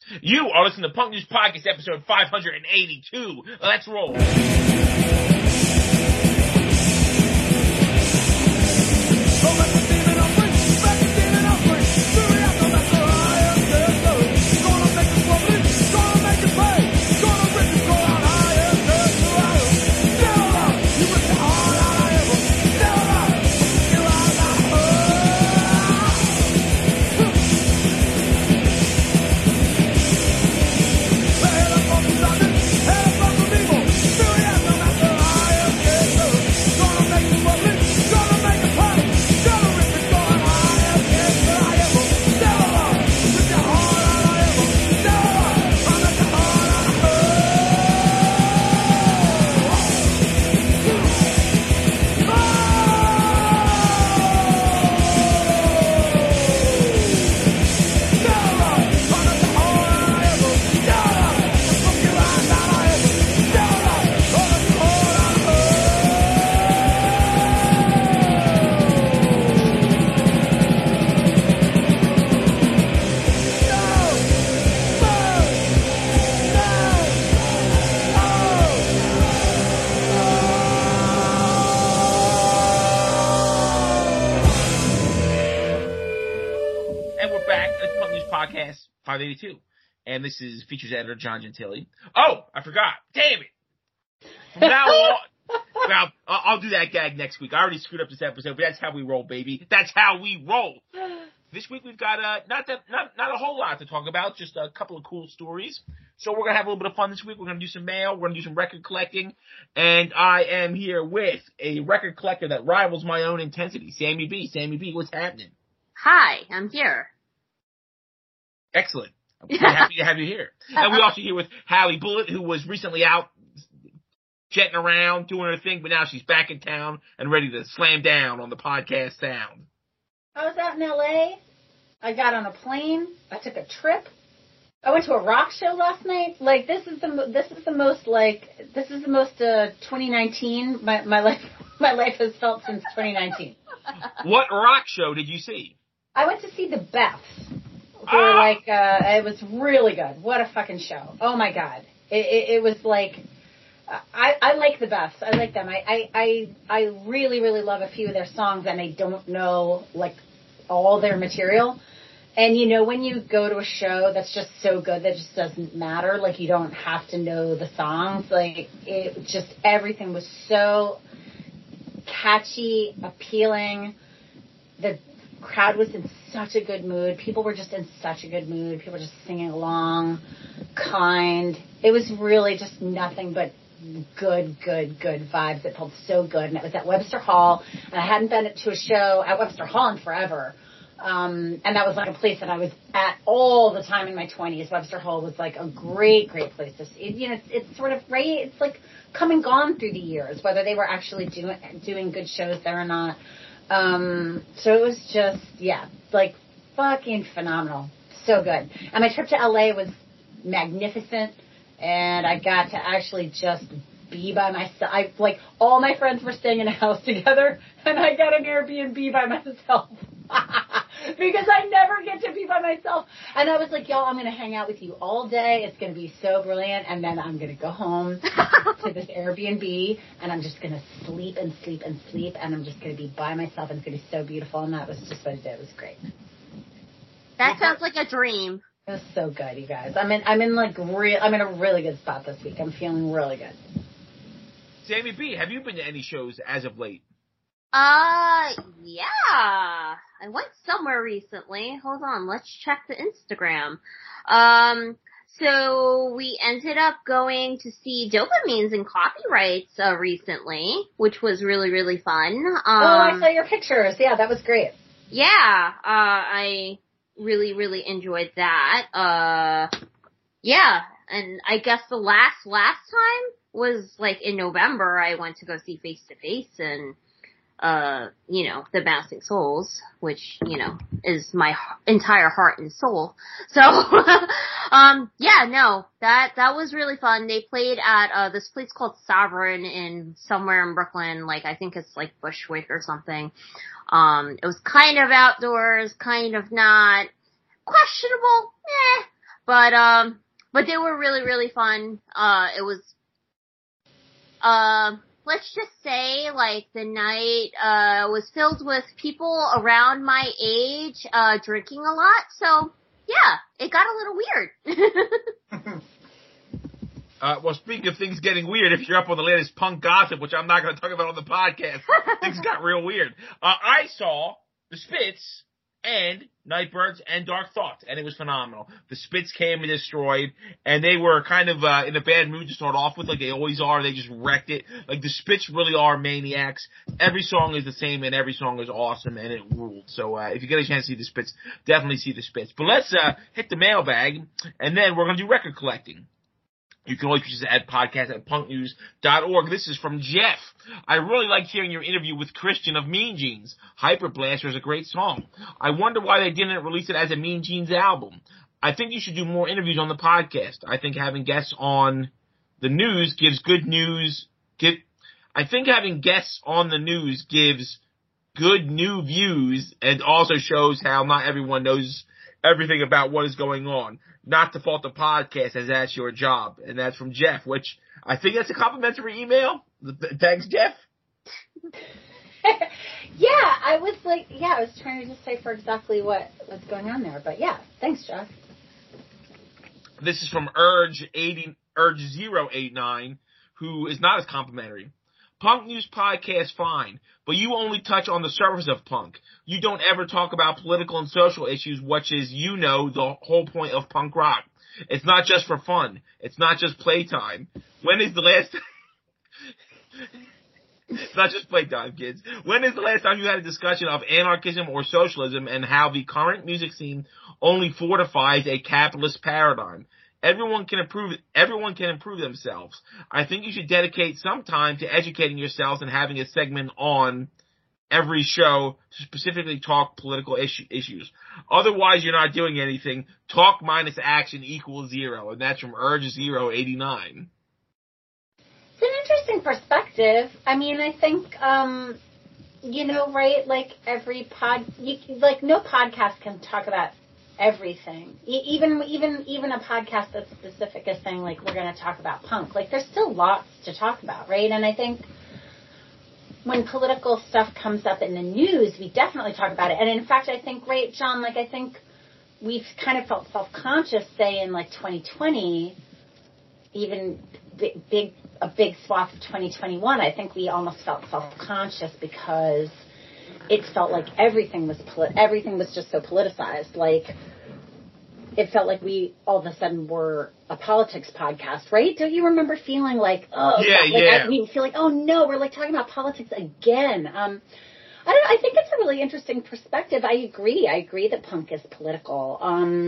You are listening to Punk News Podcast, episode 582. Let's roll. Podcast 582, and this is features editor John Gentili. Oh, I forgot. Damn it! Now, well, I'll do that gag next week. I already screwed up this episode, but that's how we roll, baby. That's how we roll. This week we've got not a whole lot to talk about, just a couple of cool stories. So we're gonna have a little bit of fun this week. We're gonna do some mail. We're gonna do some record collecting, and I am here with a record collector that rivals my own intensity, Sammy B. Sammy B, what's happening? Hi, I'm here. Excellent. I'm happy to have you here. And we also here with Hallie Bullitt, who was recently out jetting around, doing her thing, but now she's back in town and ready to slam down on the podcast sound. I was out in L.A. I got on a plane. I took a trip. I went to a rock show last night. Like, this is the most 2019 my life has felt since 2019. What rock show did you see? I went to see the Beths. They were like, it was really good. What a fucking show. Oh my God. It was like, I like the Beths. I like them. I really, really love a few of their songs, and I don't know, like, all their material. And, you know, when you go to a show that's just so good that it just doesn't matter, like, you don't have to know the songs. Like, it just, everything was so catchy, appealing. The crowd was in such a good mood. People were just in such a good mood. People were just singing along, kind. It was really just nothing but good vibes. It felt so good. And it was at Webster Hall. And I hadn't been to a show at Webster Hall in forever. And that was like a place that I was at all the time in my 20s. Webster Hall was like a great place. It's sort of, right? It's like come and gone through the years, whether they were actually doing good shows there or not. So it was just, like fucking phenomenal. So good. And my trip to LA was magnificent, and I got to actually just be by myself. All my friends were staying in a house together, and I got an Airbnb by myself. Because I never get to be by myself. And I was like, y'all, I'm going to hang out with you all day. It's going to be so brilliant. And then I'm going to go home to this Airbnb, and I'm just going to sleep. And I'm just going to be by myself, and it's going to be so beautiful. And that was just what it did. It was great. That sounds like a dream. It was so good, you guys. I'm in a really good spot this week. I'm feeling really good. Sammy B, have you been to any shows as of late? Yeah. I went somewhere recently. Hold on, let's check the Instagram. So we ended up going to see Dopamines and Copyrights recently, which was really, really fun. I saw your pictures. Yeah, that was great. Yeah, I really, really enjoyed that. Yeah, and I guess the last time was like in November. I went to go see Face to Face and the Bouncing Souls, which, is my entire heart and soul. So, that was really fun. They played at, this place called Sovereign somewhere in Brooklyn, like, I think it's like Bushwick or something. It was kind of outdoors, kind of not. Questionable, But they were really, really fun. It was, let's just say, like, the night, was filled with people around my age, drinking a lot. So, yeah, it got a little weird. Well, speaking of things getting weird, if you're up on the latest punk gossip, which I'm not going to talk about on the podcast, things got real weird. I saw the Spits and Nightbirds and Dark Thoughts, and it was phenomenal. The Spits came and destroyed, and they were kind of in a bad mood to start off with, like they always are. They just wrecked it. Like, the Spits really are maniacs. Every song is the same, and every song is awesome, and it ruled. So if you get a chance to see the Spits, definitely see the Spits. But let's hit the mailbag, and then we're going to do record collecting. You can always reach us at podcast@punknews.org. This is from Jeff. I really like hearing your interview with Christian of Mean Jeans. Hyper Blaster is a great song. I wonder why they didn't release it as a Mean Jeans album. I think you should do more interviews on the podcast. I think having guests on the news gives good news. I think having guests on the news gives good new views and also shows how not everyone knows everything about what is going on. Not to fault the podcast, as that's your job. And that's from Jeff, which I think that's a complimentary email. Thanks, Jeff. I was trying to just say for exactly what's going on there. But yeah, thanks, Jeff. This is from Urge089, who is not as complimentary. Punk News Podcast, fine, but you only touch on the surface of punk. You don't ever talk about political and social issues, which is, the whole point of punk rock. It's not just for fun. It's not just playtime. When is the last It's not just playtime, kids. When is the last time you had a discussion of anarchism or socialism and how the current music scene only fortifies a capitalist paradigm? Everyone can improve themselves. I think you should dedicate some time to educating yourselves and having a segment on every show to specifically talk political issues. Otherwise, you're not doing anything. Talk minus action equals 0. And that's from Urge089. It's an interesting perspective. I mean, I think, right, like no podcast can talk about everything. Even a podcast that's specific as saying, like, we're going to talk about punk. Like, there's still lots to talk about, right? And I think when political stuff comes up in the news, we definitely talk about it. And in fact, I think, right, John, like, I think we've kind of felt self-conscious, say, in, like, 2020, even a big swath of 2021, I think we almost felt self-conscious because it felt like everything was just so politicized. Like, it felt like we all of a sudden were a politics podcast, right? Don't you remember feeling like, we feel like, oh no, we're like talking about politics again. I don't know. I think it's a really interesting perspective. I agree that punk is political.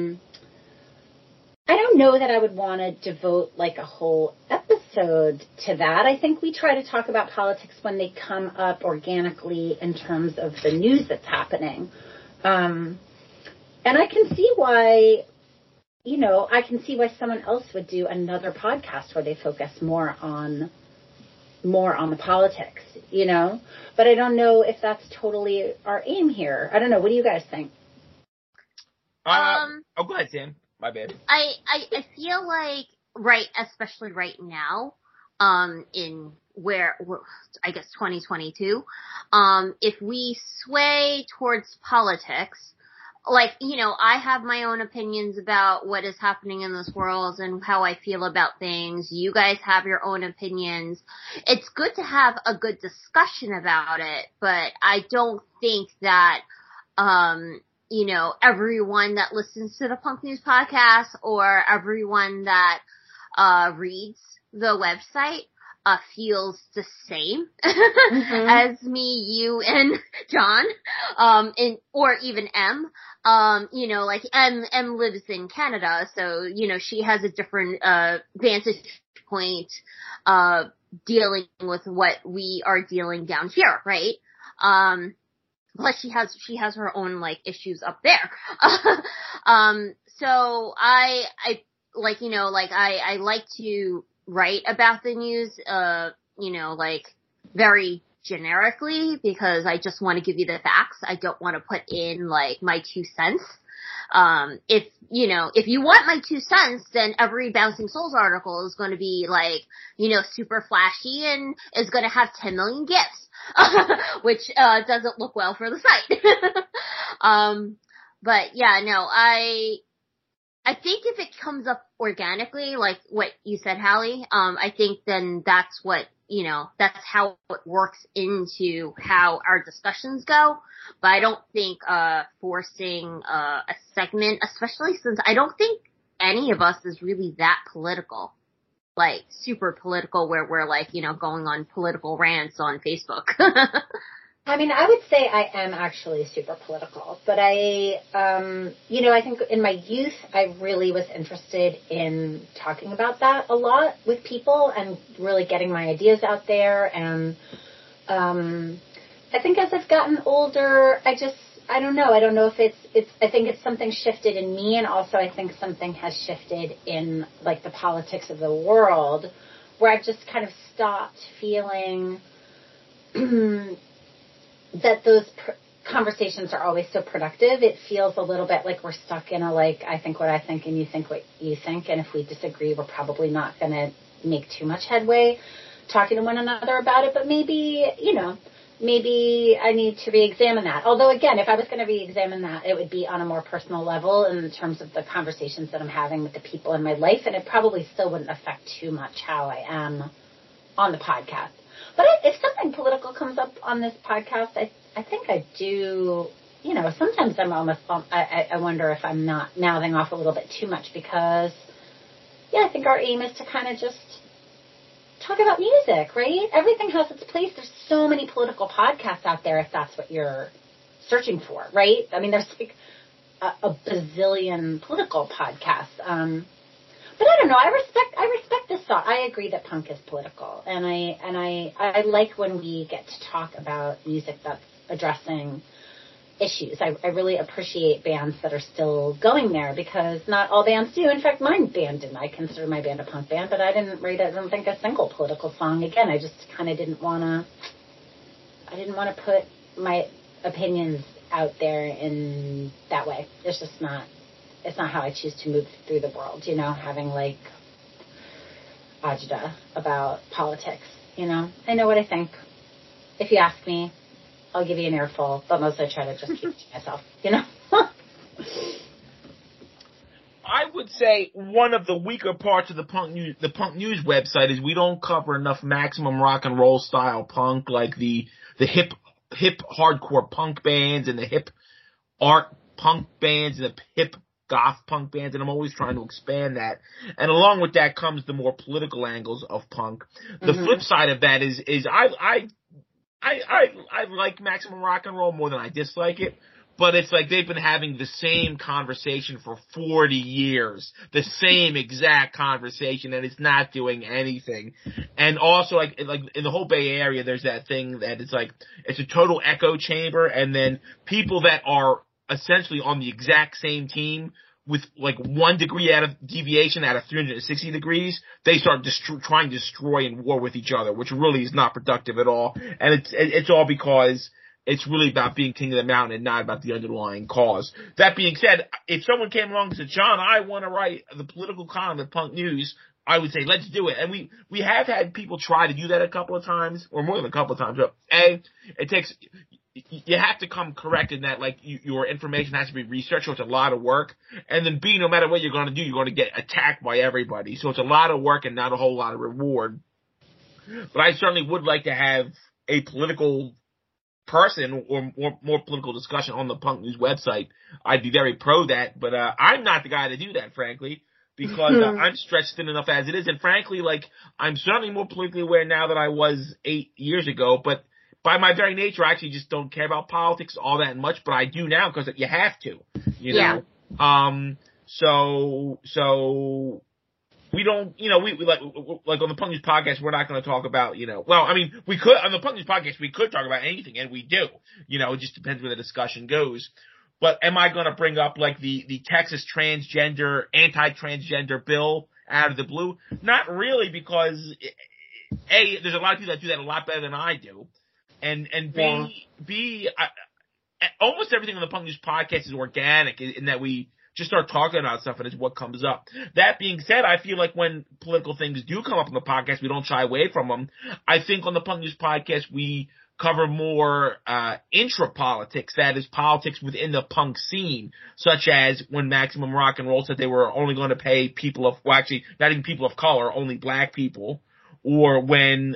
I don't know that I would want to devote like a whole episode to that. I think we try to talk about politics when they come up organically in terms of the news that's happening. And I can see why, someone else would do another podcast where they focus more on the politics, but I don't know if that's totally our aim here. I don't know. What do you guys think? Go ahead, Sam. My bad. I feel like, especially right now, in I guess 2022, if we sway towards politics, like, I have my own opinions about what is happening in this world and how I feel about things. You guys have your own opinions. It's good to have a good discussion about it, but I don't think that, everyone that listens to the Punk News podcast or everyone that reads the website feels the same as me, you, and John, or even M. Like M lives in Canada, so she has a different vantage point dealing with what we are dealing down here, right? Plus she has her own like issues up there. So I like to write about the news, like very generically because I just want to give you the facts. I don't want to put in like my 2 cents. If you want my 2 cents, then every Bouncing Souls article is going to be like, super flashy and is going to have 10 million gifs, which, doesn't look well for the site. But yeah, no, I think if it comes up organically, like what you said, Hallie, I think then that's what, that's how it works into how our discussions go. But I don't think, forcing, a segment, especially since I don't think any of us is really that political, like super political where we're like, going on political rants on Facebook. I mean, I would say I am actually super political, but I think in my youth, I really was interested in talking about that a lot with people and really getting my ideas out there. And, I think as I've gotten older, I don't know. I don't know if I think it's something shifted in me, and also I think something has shifted in like the politics of the world, where I've just kind of stopped feeling that those conversations are always so productive. It feels a little bit like we're stuck in a, like, I think what I think and you think what you think, and if we disagree, we're probably not going to make too much headway talking to one another about it. But maybe I need to re-examine that. Although, again, if I was going to re-examine that, it would be on a more personal level in terms of the conversations that I'm having with the people in my life, and it probably still wouldn't affect too much how I am on the podcast. But if something political comes up on this podcast, I think I do, sometimes I'm almost, I wonder if I'm not mouthing off a little bit too much because, I think our aim is to kind of just talk about music, right? Everything has its place. There's so many political podcasts out there if that's what you're searching for, right? I mean, there's like a bazillion political podcasts. But I don't know. I respect this thought. I agree that punk is political, and I like when we get to talk about music that's addressing issues. I really appreciate bands that are still going there, because not all bands do. In fact, my band didn't. I consider my band a punk band, but I don't think a single political song. Again, I just kind of didn't want to put my opinions out there in that way. It's not how I choose to move through the world, having like agita about politics, I know what I think. If you ask me, I'll give you an earful, but mostly I try to just keep it to myself, I would say one of the weaker parts of the Punk News website is we don't cover enough maximum rock and roll style punk, like the hip hardcore punk bands and the hip art punk bands and the hip goth punk bands, and I'm always trying to expand that. And along with that comes the more political angles of punk. The flip side of that is I like maximum rock and roll more than I dislike it, but it's like they've been having the same conversation for 40 years, the same exact conversation, and it's not doing anything. And also, like in the whole Bay Area, there's that thing that it's like it's a total echo chamber, and then people that are essentially on the exact same team with like 1 degree out of deviation out of 360 degrees, they start trying to destroy and war with each other, which really is not productive at all. And it's all because it's really about being king of the mountain and not about the underlying cause. That being said, if someone came along and said, John, I want to write the political column at Punk News, I would say, let's do it. And we have had people try to do that a couple of times, or more than a couple of times. But you have to come correct in that, like, your information has to be researched, so it's a lot of work. And then B, no matter what you're going to do, you're going to get attacked by everybody. So it's a lot of work and not a whole lot of reward. But I certainly would like to have a political person or more political discussion on the Punk News website. I'd be very pro that, but I'm not the guy to do that, frankly, because I'm stretched thin enough as it is. And frankly, like, I'm certainly more politically aware now than I was 8 years ago, but by my very nature, I actually just don't care about politics all that much, but I do now because you have to, you know? So we don't, we like on the Punk News podcast, we're not going to talk about, well, I mean, we could, on the Punk News podcast, we could talk about anything, and we do, it just depends where the discussion goes. But am I going to bring up like the Texas anti-transgender bill out of the blue? Not really, because A, there's a lot of people that do that a lot better than I do. And B, almost everything on the Punk News podcast is organic in that we just start talking about stuff, and it's what comes up. That being said, I feel like when political things do come up on the podcast, we don't shy away from them. I think on the Punk News podcast, we cover more intra-politics, that is politics within the punk scene, such as when Maximum Rock and Roll said they were only going to pay people of, well, actually, not even people of color, only black people, or when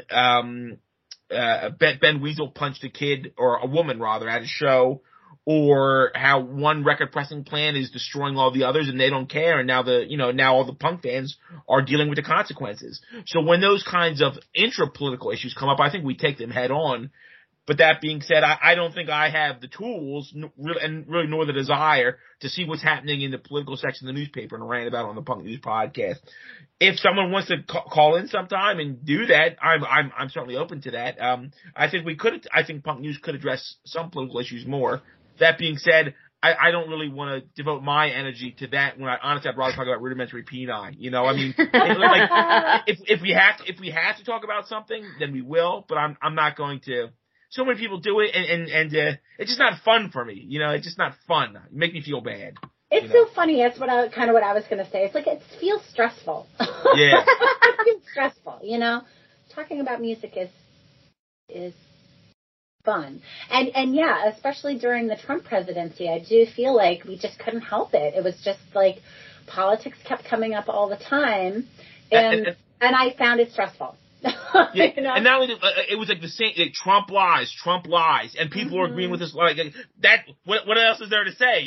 Ben Weasel punched a kid, or a woman rather, at a show, or how one record pressing plant is destroying all the others and they don't care, and now now all the punk fans are dealing with the consequences. So when those kinds of intra-political issues come up, I think we take them head on. But that being said, I don't think I have the tools, and really nor the desire, to see what's happening in the political section of the newspaper and rant about it on the Punk News podcast. If someone wants to call in sometime and do that, I'm certainly open to that. I think Punk News could address some political issues more. That being said, I don't really want to devote my energy to that when honestly I'd rather talk about rudimentary peni. If we have to talk about something, then we will, but I'm not going to. So many people do it, and it's just not fun for me. It's just not fun. It makes me feel bad. It's so funny. That's what I was going to say. It's like it feels stressful. Yeah, it feels stressful. Talking about music is fun, and yeah, especially during the Trump presidency, I do feel like we just couldn't help it. It was just like politics kept coming up all the time, and I found it stressful. Yeah, and not only it was like the same. Trump lies, and people were agreeing with this. Like that. What else is there to say?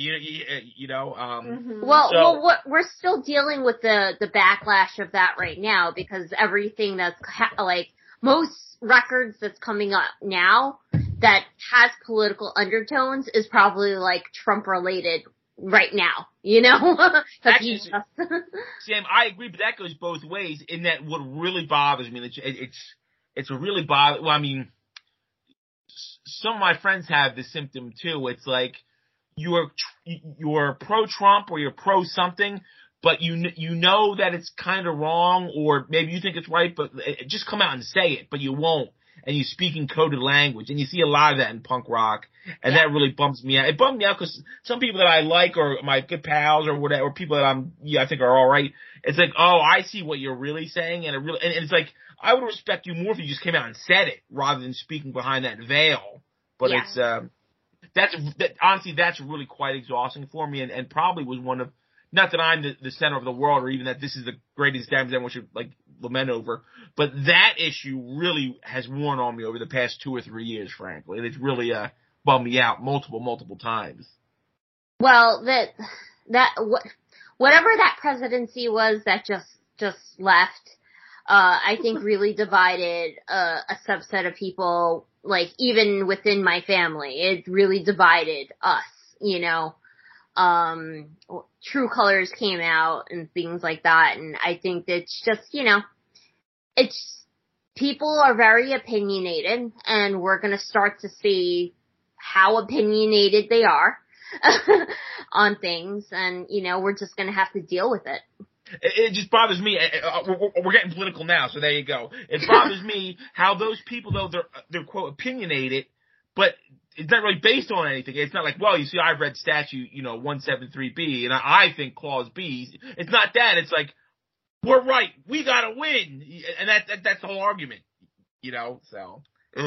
Well, we're still dealing with the backlash of that right now, because everything that's most records that's coming up now that has political undertones is probably like Trump related right now, Actually, Sam, I agree, but that goes both ways. In that, what really bothers me, it's really bother. Well, I mean, some of my friends have this symptom too. It's like you're pro-Trump or you're pro something, but you know that it's kind of wrong, or maybe you think it's right, but just come out and say it, but you won't. And you speak in coded language, and you see a lot of that in punk rock, and that really bumps me out. It bummed me out because some people that I like, or my good pals, or whatever, or people that I think are all right, it's like, oh, I see what you're really saying, and it's like, I would respect you more if you just came out and said it rather than speaking behind that veil. But honestly, that's really quite exhausting for me, and probably was one of, not that I'm the center of the world, or even that this is the greatest damage everyone should lament over, but that issue really has worn on me over the past 2 or 3 years, frankly, and it's really bummed me out multiple times. Well, whatever that presidency was that just left, I think really divided a subset of people, like even within my family. It really divided us, True Colors came out and things like that, and I think it's just, it's, people are very opinionated, and we're gonna start to see how opinionated they are on things, and, we're just gonna have to deal with it. It just bothers me. We're getting political now, so there you go. It bothers me how those people, though, they're quote opinionated, but it's not really based on anything. It's not like, well, you see, I've read statute, 173B, and I think clause B. It's not that. It's like, we're right. We gotta win. And that's the whole argument, so.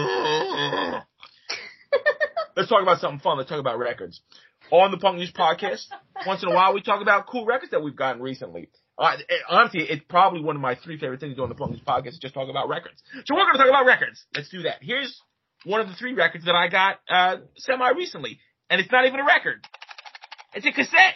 Let's talk about something fun. Let's talk about records. On the Punk News podcast, once in a while, we talk about cool records that we've gotten recently. Honestly, it's probably one of my 3 favorite things to do on the Punk News podcast is just talk about records. So we're going to talk about records. Let's do that. Here's one of the 3 records that I got semi-recently, and it's not even a record. It's a cassette.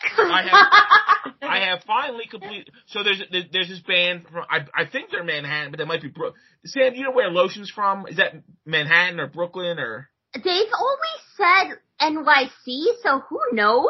I have finally completed. So there's this band from, I think they're Manhattan, but they might be Sam, do you know where Lotion's from? Is that Manhattan or Brooklyn or? They've always said NYC, so who knows?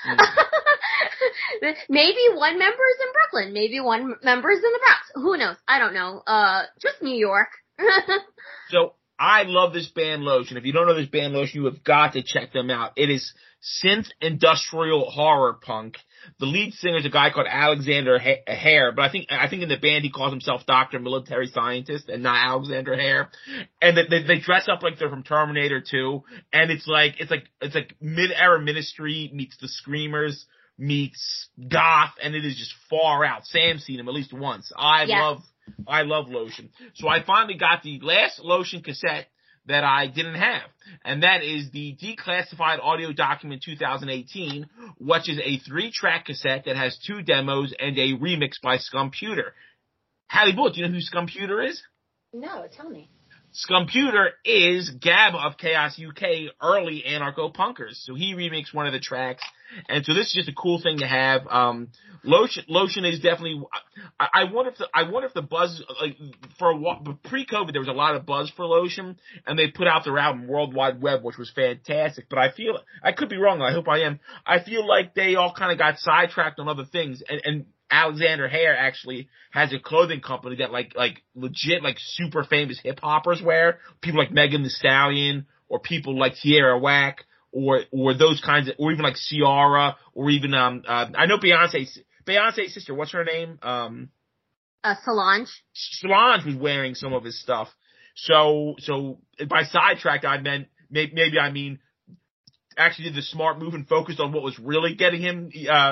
Maybe one member is in Brooklyn. Maybe one member is in the Bronx. Who knows? I don't know. Just New York. So I love this band Lotion. If you don't know this band Lotion, you have got to check them out. It is synth industrial horror punk. The lead singer is a guy called Alexander Hare, but I think in the band he calls himself Dr. Military Scientist and not Alexander Hare. And they dress up like they're from Terminator 2, and it's like mid-era Ministry meets the Screamers meets goth, and it is just far out. Sam's seen him at least once. I love Lotion. So I finally got the last Lotion cassette that I didn't have, and that is the Declassified Audio Document 2018, which is a 3-track cassette that has 2 demos and a remix by Scumputer. Hallie Bull, do you know who Scumputer is? No, tell me. Scumputer is Gab of Chaos UK, early anarcho-punkers. So he remixed one of the tracks. And so this is just a cool thing to have. Lotion is definitely, I wonder if the buzz, like, for a while, pre-COVID, there was a lot of buzz for Lotion, and they put out their album World Wide Web, which was fantastic. But I could be wrong, I hope I am. I feel like they all kind of got sidetracked on other things, and Alexander Hare actually has a clothing company that like legit like super famous hip hoppers wear. People like Megan Thee Stallion, or people like Tierra Whack, or those kinds of, or even like Ciara, or even I know Beyonce's sister. What's her name? Solange. Solange was wearing some of his stuff. So by sidetracked, I meant maybe I mean actually did the smart move and focused on what was really getting him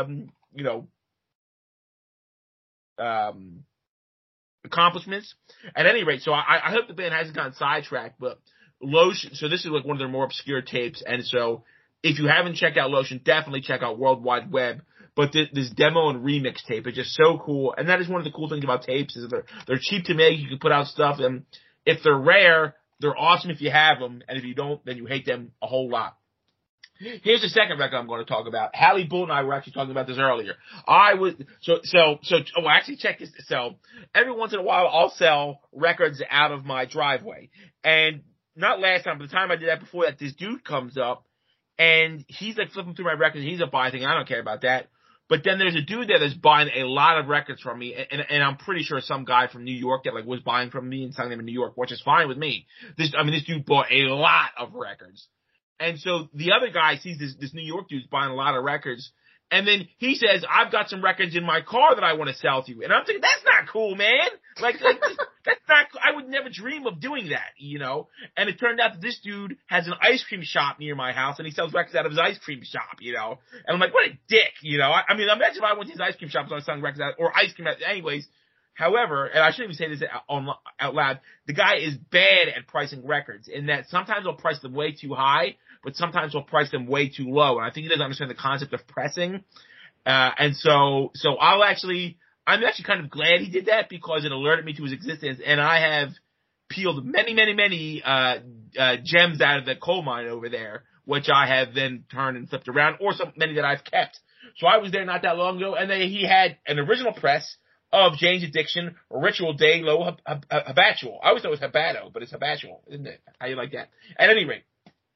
accomplishments. At any rate, so I hope the band hasn't gotten sidetracked, but Lotion, so this is like one of their more obscure tapes, and so if you haven't checked out Lotion, definitely check out World Wide Web. But this demo and remix tape is just so cool, and that is one of the cool things about tapes is they're cheap to make. You can put out stuff, and if they're rare, they're awesome if you have them, and if you don't, then you hate them a whole lot. Here's the second record I'm going to talk about. Hallie Bull and I were actually talking about this earlier. Actually check this. So every once in a while I'll sell records out of my driveway. And not last time, but the time I did that before that, this dude comes up and he's like flipping through my records. He's a buy thing. I don't care about that. But then there's a dude there that's buying a lot of records from me, and I'm pretty sure some guy from New York that like was buying from me and selling them in New York, which is fine with me. This dude bought a lot of records. And so the other guy sees this New York dude's buying a lot of records, and then he says, "I've got some records in my car that I want to sell to you." And I'm thinking, that's not cool, man. Like that's not. I would never dream of doing that, And it turned out that this dude has an ice cream shop near my house, and he sells records out of his ice cream shop, And I'm like, what a dick, I mean, imagine if I went to his ice cream shop and I was selling records out, or ice cream. Anyways. However, and I shouldn't even say this out loud, the guy is bad at pricing records in that sometimes he'll price them way too high, but sometimes he'll price them way too low. And I think he doesn't understand the concept of pressing. And so I'm actually kind of glad he did that because it alerted me to his existence. And I have peeled many, many, many, gems out of the coal mine over there, which I have then turned and flipped around, or many that I've kept. So I was there not that long ago, and he had an original press of Jane's Addiction, Ritual Day, Low Habitual. I always thought it was Habato, but it's Habitual, isn't it? How you like that? At any rate,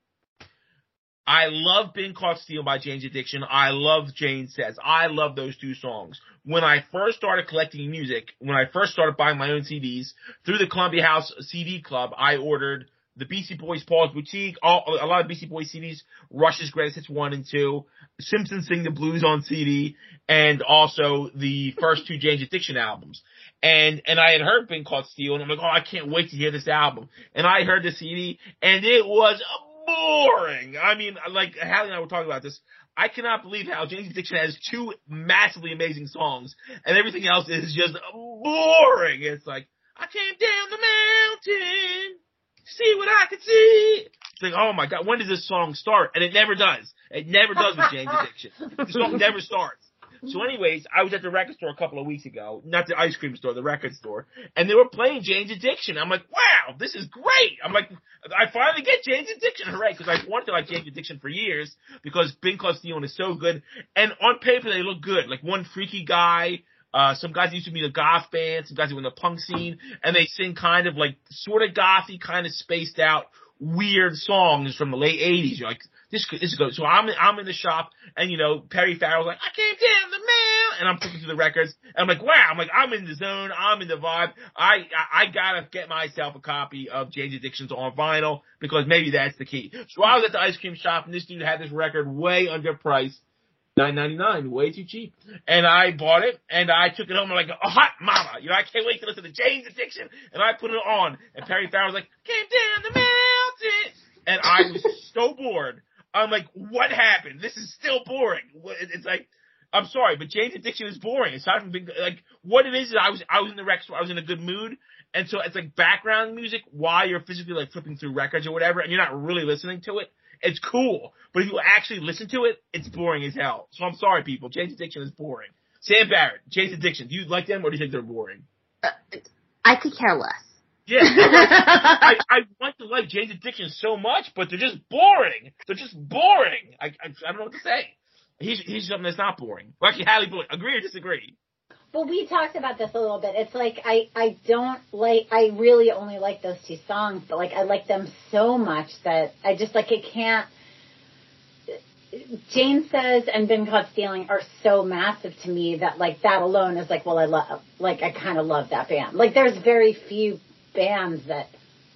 I love Been Caught Stealing by Jane's Addiction. I love Jane Says. I love those 2 songs. When I first started collecting music, when I first started buying my own CDs, through the Columbia House CD Club, I ordered the Beastie Boys Paul's Boutique, a lot of Beastie Boys CDs, Rush's Greatest Hits 1 and 2, Simpsons Sing the Blues on CD, and also the first 2 Jane's Addiction albums. And I had heard Been Caught Stealing, and I'm like, oh, I can't wait to hear this album. And I heard the CD, and it was boring. I mean, like, Hallie and I were talking about this. I cannot believe how Jane's Addiction has 2 massively amazing songs, and everything else is just boring. It's like, I came down the mountain, see what I could see. It's like, oh my God, when does this song start? And it never does. It never does with Jane's Addiction. The song never starts. So anyways, I was at the record store a couple of weeks ago, not the ice cream store, the record store, and they were playing Jane's Addiction. I'm like, wow, this is great. I'm like, I finally get Jane's Addiction, hooray, because I've wanted to like Jane's Addiction for years, because Bing Caught Stealing is so good, and on paper they look good. Like one freaky guy, some guys used to be in a goth band, some guys who were in the punk scene, and they sing kind of like sort of gothy, kind of spaced out, weird songs from the late 80s. You're like, this is good. So I'm in the shop, and Perry Farrell's like, I came down the mail, and I'm flipping through the records, and I'm like, wow, I'm in the zone, I'm in the vibe. I gotta get myself a copy of Jane's Addictions on vinyl, because maybe that's the key. So I was at the ice cream shop, and this dude had this record way underpriced. $9.99, way too cheap. And I bought it, and I took it home, and I'm like, oh, hot mama, I can't wait to listen to Jane's Addiction, and I put it on, and Perry Farrell was like, came down the mountain, and I was so bored. I'm like, what happened? This is still boring. It's like, I'm sorry, but Jane's Addiction is boring. Aside from being, like, what it is I was in the rec store, I was in a good mood, and so it's like background music while you're physically like flipping through records or whatever, and you're not really listening to it. It's cool, but if you actually listen to it, it's boring as hell. So I'm sorry, people. Jane's Addiction is boring. Sam Barrett, Jane's Addiction. Do you like them or do you think they're boring? I could care less. Yeah, I want to like Jane's Addiction so much, but they're just boring. They're just boring. I don't know what to say. He's something that's not boring. Well, actually, Hallie, agree or disagree? Well, we talked about this a little bit. It's like I don't like, I really only like those two songs, but like I like them so much that I just like, it can't. Jane Says and Been Caught Stealing are so massive to me that like that alone is like, well, I kind of love that band. Like there's very few bands that,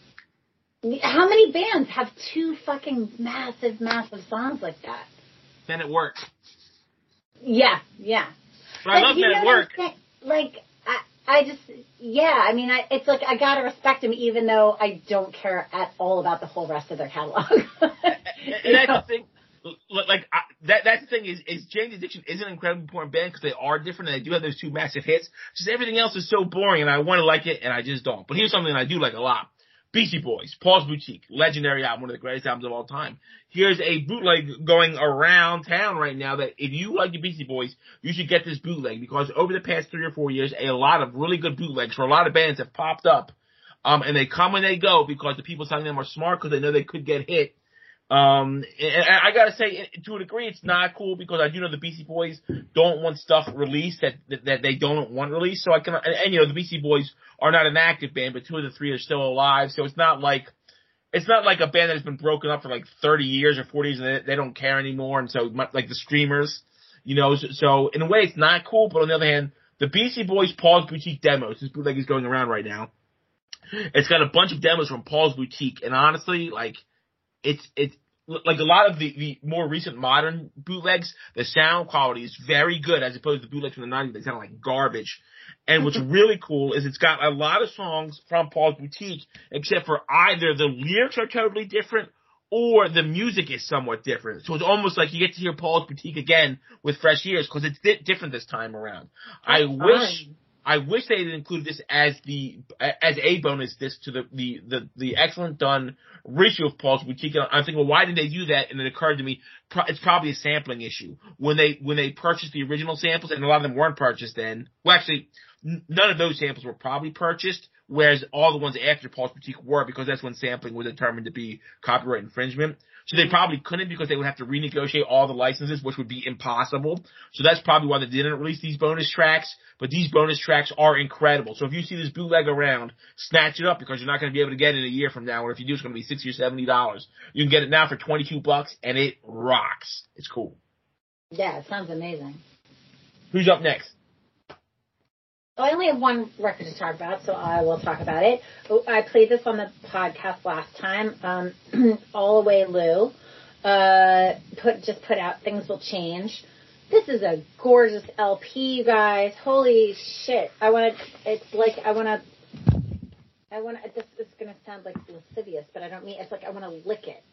how many bands have two fucking massive songs like that? Men at Work. Yeah. But I love Men at Work. Like, I just, yeah, I mean, it's like, I gotta respect them even though I don't care at all about the whole rest of their catalog. And that's the thing. Like that's the thing is Jane's Addiction is an incredibly important band because they are different and they do have those two massive hits. Just everything else is so boring and I want to like it and I just don't. But here's something I do like a lot. Beastie Boys, Paul's Boutique, legendary album, one of the greatest albums of all time. Here's a bootleg going around town right now that if you like the Beastie Boys, you should get this bootleg because over the past 3 or 4 years, a lot of really good bootlegs for a lot of bands have popped up. And they come and they go because the people selling them are smart because they know they could get hit. And I gotta say, to a degree, it's not cool because I do know the Beastie Boys don't want stuff released that they don't want released. So and you know, the Beastie Boys are not an active band, but 2 of the 3 are still alive. So it's not like a band that has been broken up for like 30 years or 40 years and they don't care anymore. And so, like the Streamers, you know, so in a way it's not cool, but on the other hand, the Beastie Boys Paul's Boutique demos, this bootleg is going around right now. It's got a bunch of demos from Paul's Boutique, and honestly, like, it's like a lot of the more recent modern bootlegs, the sound quality is very good as opposed to bootlegs from the 90s. They sound like garbage. And what's really cool is it's got a lot of songs from Paul's Boutique, except for either the lyrics are totally different or the music is somewhat different. So it's almost like you get to hear Paul's Boutique again with fresh ears because it's different this time around. I wish they had included this as a bonus disc to the excellent done reissue of Paul's Boutique. I'm thinking, well, why did they do that? And it occurred to me, it's probably a sampling issue. When they purchased the original samples, and a lot of them weren't purchased then. Well, actually, none of those samples were probably purchased, whereas all the ones after Paul's Boutique were, because that's when sampling was determined to be copyright infringement. So they probably couldn't because they would have to renegotiate all the licenses, which would be impossible. So that's probably why they didn't release these bonus tracks. But these bonus tracks are incredible. So if you see this bootleg around, snatch it up because you're not going to be able to get it a year from now. Or if you do, it's going to be $60 or $70. You can get it now for $22 and it rocks. It's cool. Yeah, it sounds amazing. Who's up next? Well, I only have one record to talk about, so I will talk about it. I played this on the podcast last time. All Away Lou put out Things Will Change. This is a gorgeous LP, you guys. Holy shit! This is gonna sound like lascivious, but I don't mean. It's like I want to lick it.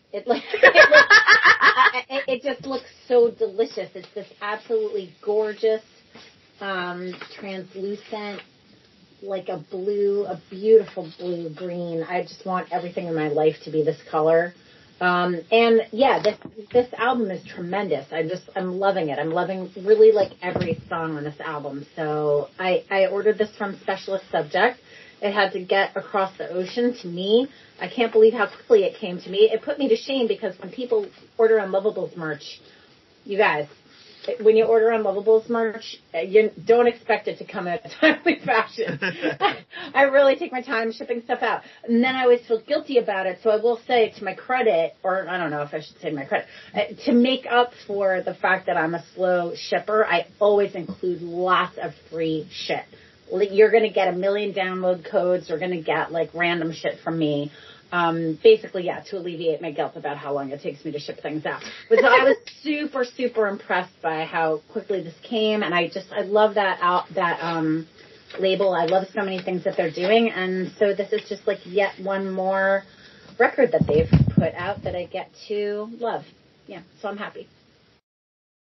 It just looks so delicious. It's this absolutely gorgeous. Translucent, like a beautiful blue green. I just want everything in my life to be this color. And yeah, this album is tremendous. I'm loving it. I'm loving really like every song on this album. So I ordered this from Specialist Subject. It had to get across the ocean to me. I can't believe how quickly it came to me. It put me to shame because when people order Unlovables merch, you guys, when you order Unlovables merch, you don't expect it to come in a timely fashion. I really take my time shipping stuff out. And then I always feel guilty about it. So I will say to my credit, or I don't know if I should say to my credit, to make up for the fact that I'm a slow shipper, I always include lots of free shit. You're going to get 1 million download codes. You're going to get like random shit from me. Basically, yeah, to alleviate my guilt about how long it takes me to ship things out. But so I was super, super impressed by how quickly this came, and I love that label. I love so many things that they're doing, and so this is just like yet one more record that they've put out that I get to love. Yeah, so I'm happy.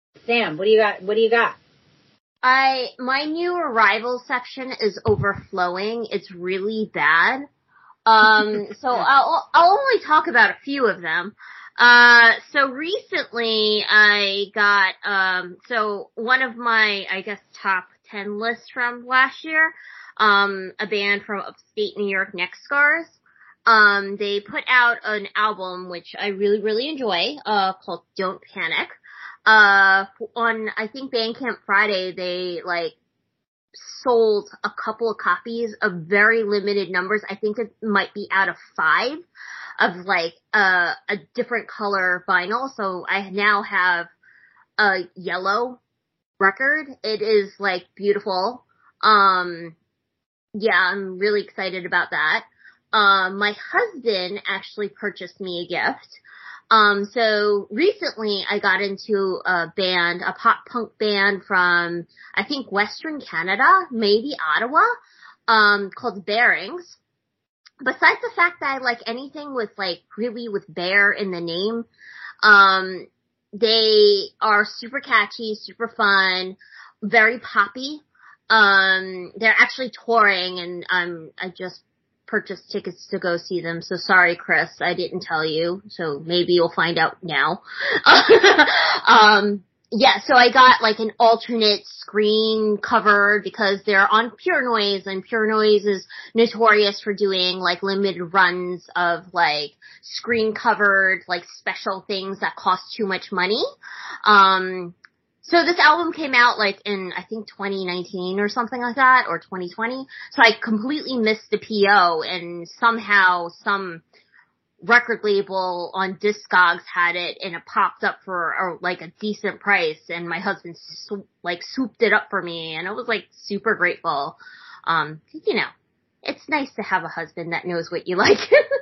Sam, what do you got? What do you got? My new arrival section is overflowing. It's really bad. So I'll only talk about a few of them. So recently I got, so one of my, I guess, top 10 lists from last year, a band from upstate New York, Next Scars. They put out an album, which I really, really enjoy, called Don't Panic. On, I think Bandcamp Friday, they, sold a couple of copies of very limited numbers. I think it might be out of 5 of, a different color vinyl. So I now have a yellow record. It is, beautiful. Yeah, I'm really excited about that. My husband actually purchased me a gift. So recently I got into a band, a pop punk band from, I think, Western Canada, maybe Ottawa, called Bearings. Besides the fact that I like anything with really with bear in the name, they are super catchy, super fun, very poppy. They're actually touring and, I just purchased tickets to go see them. So sorry, Chris, I didn't tell you. So maybe you'll find out now. Yeah, so I got an alternate screen cover because they're on Pure Noise, and Pure Noise is notorious for doing limited runs of screen covered special things that cost too much money. So this album came out in, I think, 2019 or something like that, or 2020. So I completely missed the PO, and somehow some record label on Discogs had it, and it popped up for a decent price, and my husband souped it up for me, and I was super grateful. It's nice to have a husband that knows what you like.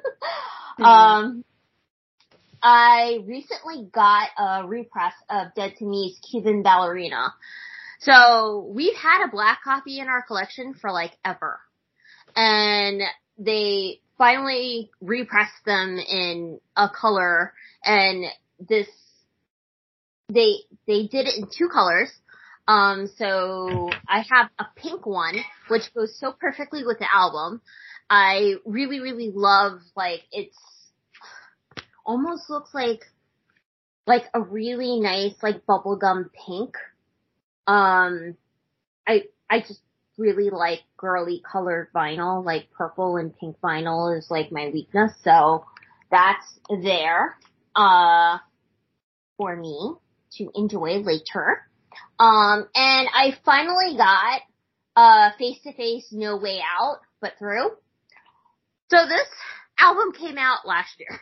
I recently got a repress of Dead to Me's Cuban Ballerina. So we've had a black copy in our collection for ever. And they finally repressed them in a color, and they did it in 2 colors. So I have a pink one, which goes so perfectly with the album. I really, really love, it's almost looks like a really nice, bubblegum pink. I just really like girly colored vinyl, purple and pink vinyl is my weakness, so that's there, for me to enjoy later. And I finally got, Face to Face, No Way Out, but Through. So this album came out last year.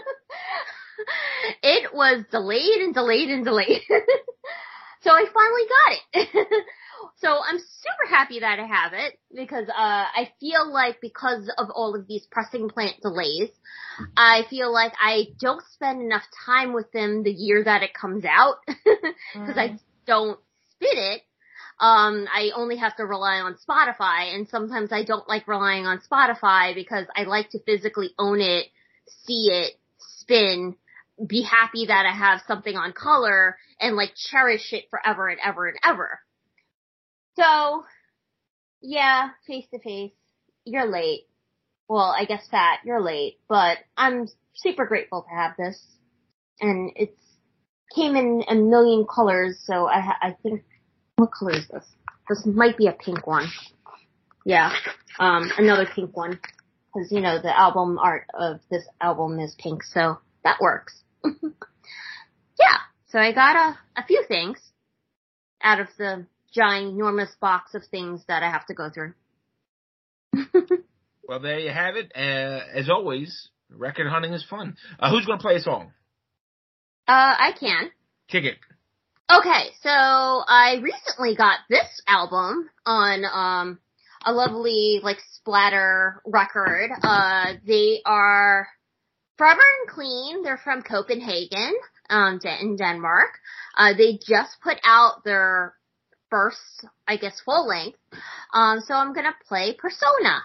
It was delayed and delayed and delayed. So I finally got it. So I'm super happy that I have it because, I feel because of all of these pressing plant delays, I feel I don't spend enough time with them the year that it comes out because I don't spin it. I only have to rely on Spotify, and sometimes I don't like relying on Spotify because I like to physically own it, see it, spin, be happy that I have something on color, and cherish it forever and ever and ever. So, yeah, Face to Face, you're late. Well, I guess Fat, you're late, but I'm super grateful to have this. And it's came in a million colors, so I think, what color is this? This might be a pink one. Yeah, another pink one. Cause, the album art of this album is pink, so that works. Yeah, so I got a few things out of the ginormous box of things that I have to go through. Well, there you have it. As always, record hunting is fun. Who's going to play a song? I can. Kick it. Okay, so I recently got this album on, a lovely, splatter record. They are Forever and Clean. They're from Copenhagen, in Denmark. They just put out their first, I guess, full length. So I'm gonna play Persona.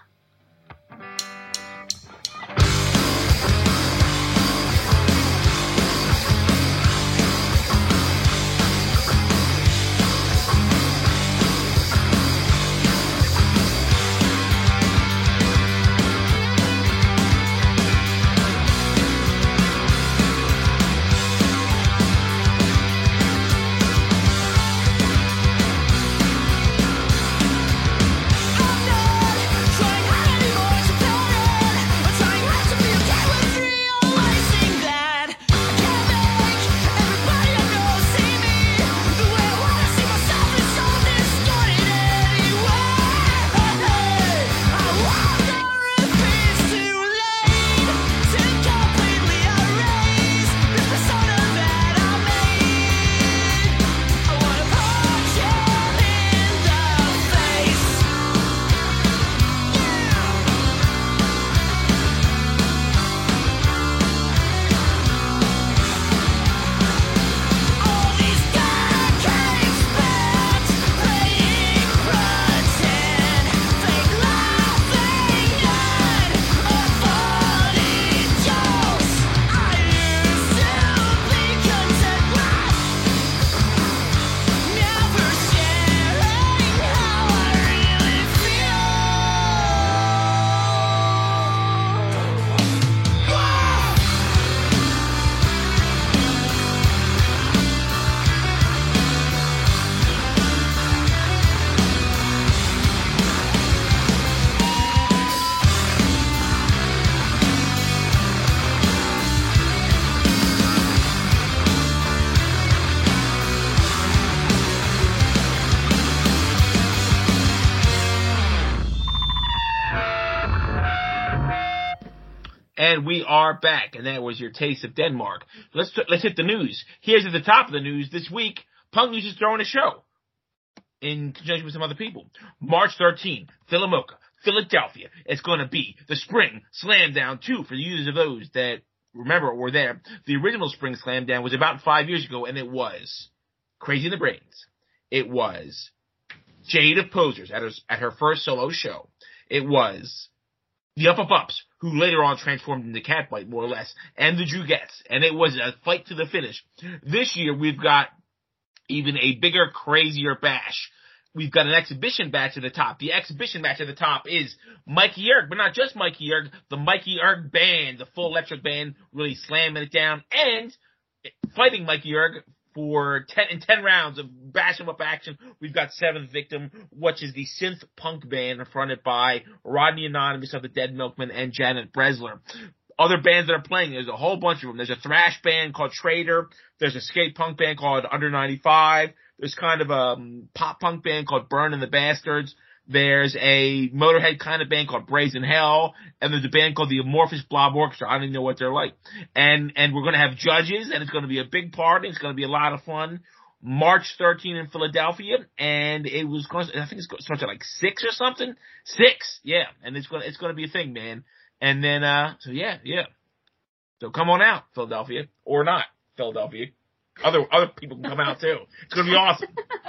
And we are back, and that was your taste of Denmark. Let's hit the news. Here's at the top of the news this week. Punk News is throwing a show in conjunction with some other people. March 13th, Philadelphia. It's going to be the Spring Slam Down 2 for the users of those that remember or were there. The original Spring Slam Down was about 5 years ago, and it was Crazy in the Brains. It was Jade of Posers at her first solo show. It was the Ups, who later on transformed into Catbite, more or less, and the Drugettes, and it was a fight to the finish. This year, we've got even a bigger, crazier bash. We've got an exhibition match at the top. The exhibition match at the top is Mikey Erg, but not just Mikey Erg, the Mikey Erg band, the full electric band, really slamming it down, and fighting Mikey Erg for 10 rounds of bash 'em up action. We've got Seventh Victim, which is the synth punk band fronted by Rodney Anonymous of the Dead Milkmen and Janet Bresler. Other bands that are playing, there's a whole bunch of them. There's a thrash band called Trader. There's a skate punk band called Under 95. There's kind of a pop punk band called Burn and the Bastards. There's a Motorhead kind of band called Brazen Hell, and there's a band called the Amorphous Blob Orchestra. I don't even know what they're like. And we're going to have judges, and it's going to be a big party. It's going to be a lot of fun. March 13th in Philadelphia, and it was, I think it starts at like 6 or something. 6, yeah. And it's going to be a thing, man. And then, so yeah. So come on out, Philadelphia, or not, Philadelphia. Other people can come out too. It's going to be awesome.